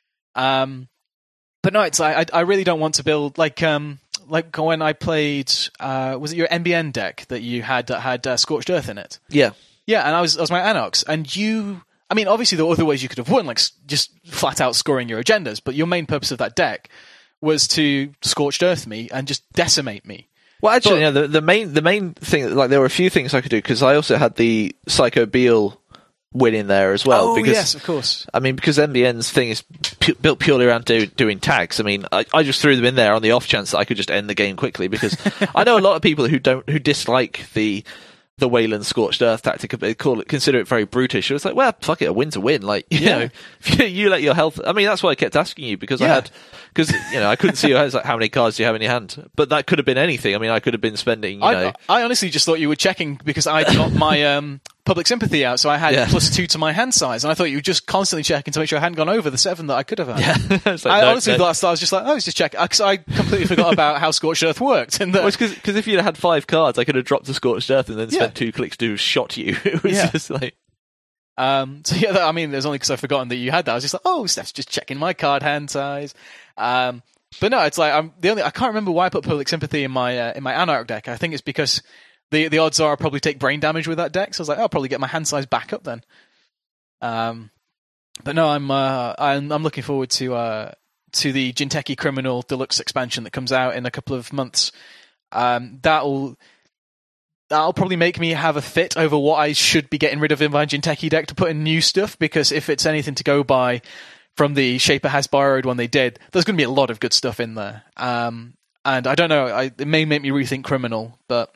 Um, but no, it's, I, I really don't want to build like, um, like when I played, uh, was it your M B N deck that you had that had uh, Scorched Earth in it? Yeah. Yeah, and I was, I was my Anox, and you, I mean, obviously there were other ways you could have won, like just flat out scoring your agendas, but your main purpose of that deck was to Scorched Earth me and just decimate me. Well, actually, but, yeah, the, the main the main thing, like there were a few things I could do, because I also had the Psycho Beal win in there as well. Oh, because, yes, of course. I mean, because M B N's thing is pu- built purely around do, doing tags. I mean, I, I just threw them in there on the off chance that I could just end the game quickly, because I know a lot of people who don't who dislike the the Wayland Scorched Earth tactic, they call it, consider it very brutish. It was like, well, fuck it, a win's a win. Like, you yeah. know, if you, you let your health. I mean, that's why I kept asking you, because yeah. I had, because you know, I couldn't see your hands. Like, how many cards do you have in your hand? But that could have been anything. I mean, I could have been spending. You I, know, I honestly just thought you were checking because I got my um, public sympathy out, so I had yeah. plus two to my hand size, and I thought you were just constantly checking to make sure I hadn't gone over the seven that I could have had. Yeah. I, like, I no, honestly no. thought I was just like, oh, I was just checking, because I completely forgot about how Scorched Earth worked. And because well, if you'd had five cards, I could have dropped the Scorched Earth and then yeah. spent two clicks to shot you. It was yeah. just like. Um, so yeah, that, I mean, there's only because I've forgotten that you had that. I was just like, oh, Steph's just checking my card hand size. Um, but no, it's like I'm the only. I can't remember why I put public sympathy in my uh, in my Anarch deck. I think it's because the the odds are I'll probably take brain damage with that deck. So I was like, oh, I'll probably get my hand size back up then. Um, but no, I'm uh, I'm I'm looking forward to uh to the Jinteki Criminal Deluxe expansion that comes out in a couple of months. Um, that'll. That'll probably make me have a fit over what I should be getting rid of in my Jinteki deck to put in new stuff, because if it's anything to go by from the Shaper Has Borrowed one they did. There's going to be a lot of good stuff in there. Um, and I don't know, I, it may make me rethink Criminal, but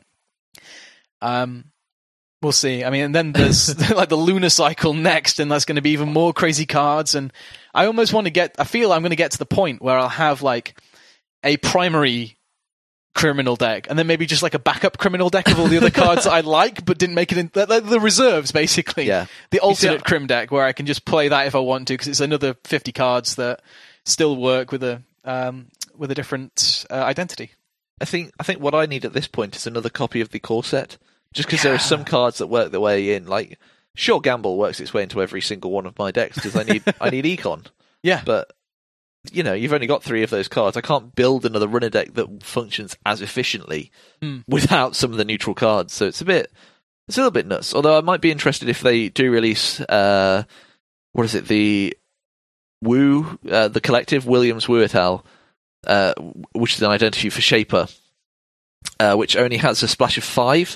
um, we'll see. I mean, and then there's like the Lunar Cycle next, and that's going to be even more crazy cards. And I almost want to get, I feel I'm going to get to the point where I'll have like a primary Criminal deck, and then maybe just like a backup Criminal deck of all the other cards that I like, but didn't make it in the, the reserves, basically. Yeah. The alternate see, Crim deck where I can just play that if I want to, because it's another fifty cards that still work with a um, with a different uh, identity. I think I think what I need at this point is another copy of the core set, just because yeah. there are some cards that work their way in. Like, sure, Gamble works its way into every single one of my decks because I need I need Econ. Yeah, but. You know, you've only got three of those cards. I can't build another runner deck that functions as efficiently mm. without some of the neutral cards. So it's a bit, it's a little bit nuts. Although I might be interested if they do release, uh, what is it, the Wu, uh, the collective, Williams Wu et al., uh, which is an identity for Shaper, uh, which only has a splash of five.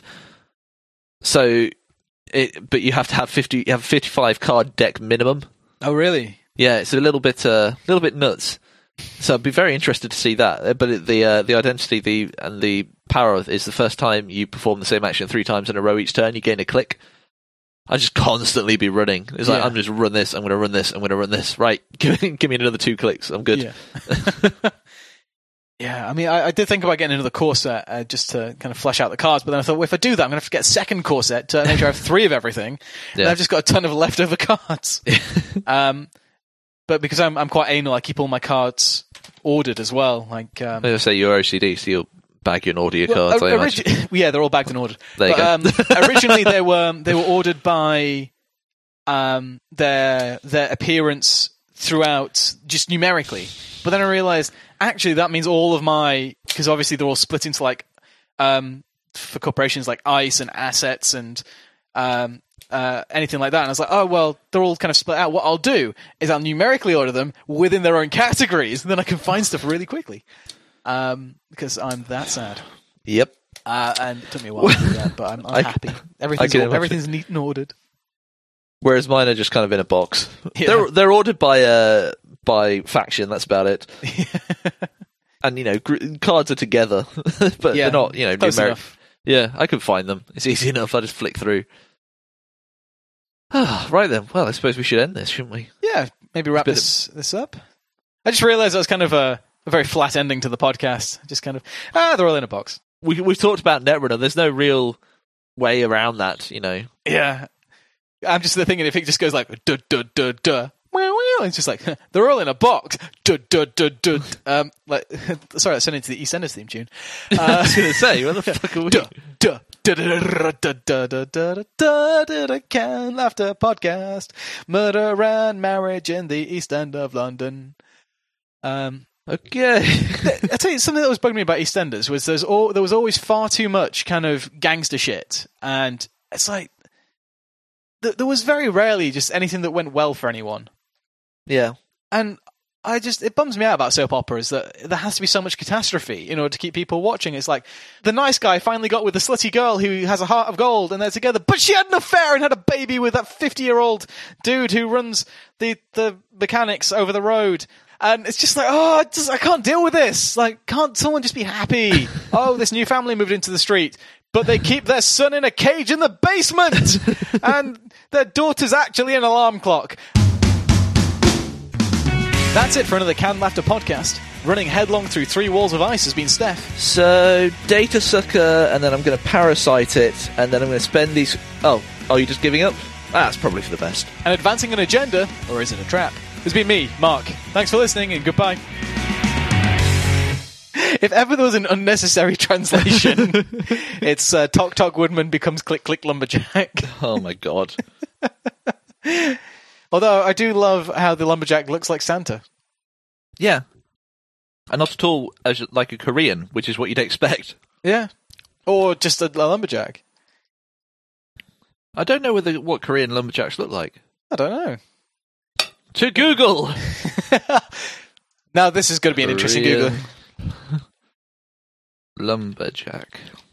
So, it, but you have to have fifty, you have a fifty-five card deck minimum. Oh, really? Yeah, it's a little bit, a uh, little bit nuts. So I'd be very interested to see that. But it, the uh, the identity, the and the power is the first time you perform the same action three times in a row each turn, you gain a click. I just constantly be running. It's like, yeah. I'm just run this. I'm going to run this. I'm going to run this. Right, give me, give me another two clicks. I'm good. Yeah. Yeah, I mean, I, I did think about getting another core set uh, just to kind of flesh out the cards, but then I thought, well, if I do that, I'm going to have to get a second core set to make sure I have three of everything. Yeah. And I've just got a ton of leftover cards. um. But because I'm I'm quite anal, I keep all my cards ordered as well. Like um, I say, you're O C D, so you'll bag your order your well, cards. Uh, origi- yeah, they're all bagged and ordered. There you but, go. um, originally, they were they were ordered by um, their their appearance throughout, just numerically. But then I realised actually that means all of my, because obviously they're all split into like um, for corporations like ICE and assets and. Um, Uh, anything like that, and I was like, oh well, they're all kind of split out. What I'll do is I'll numerically order them within their own categories, and then I can find stuff really quickly. Um, because I'm that sad. Yep. Uh, and it took me a while to do that, but I'm, I'm I, happy. Everything's all, everything's neat and ordered. Whereas mine are just kind of in a box. Yeah. They're they're ordered by uh by faction. That's about it. And you know, gr- cards are together, but yeah, they're not. You know, close numeric. enough. Yeah, I can find them. It's easy enough. I just flick through. Right then. Well, I suppose we should end this, shouldn't we? Yeah, maybe wrap this this up. I just realised that was kind of a, a very flat ending to the podcast. Just kind of, ah, they're all in a box. We, we've talked about Netrunner. There's no real way around that, you know. Yeah. I'm just thinking if it just goes like, duh, duh, duh, duh, it's just like, they're all in a box. Duh, duh, duh, duh. Um, like, sorry, that's sent into the EastEnders theme tune. Uh, I was going to say, what the fuck are we? Duh, duh. Can Laughter Podcast, Murder and Marriage in the East End of London. Um, okay, I tell you something that was bugging me about EastEnders was there's all, there was always far too much kind of gangster shit, and it's like th- there was very rarely just anything that went well for anyone. Yeah, and I just, it bums me out about soap operas that there has to be so much catastrophe in order to keep people watching. It's like, the nice guy finally got with the slutty girl who has a heart of gold and they're together, but she had an affair and had a baby with that fifty-year-old dude who runs the, the mechanics over the road. And it's just like, oh, I, just, I can't deal with this. Like, can't someone just be happy? Oh, this new family moved into the street, but they keep their son in a cage in the basement! And their daughter's actually an alarm clock. That's it for another Canned Laughter podcast. Running headlong through three walls of ice has been Steph. So, Data Sucker, and then I'm going to parasite it, and then I'm going to spend these... Oh, are you just giving up? Ah, that's probably for the best. And advancing an agenda, or is it a trap? It's been me, Mark. Thanks for listening, and goodbye. If ever there was an unnecessary translation, it's uh, Tok Tok Woodman becomes Click Click Lumberjack. Oh my god. Although I do love how the lumberjack looks like Santa. Yeah. And not at all as like a Korean, which is what you'd expect. Yeah. Or just a, a lumberjack. I don't know whether what Korean lumberjacks look like. I don't know. To Google! Now this is going to be an Korean interesting Google. lumberjack.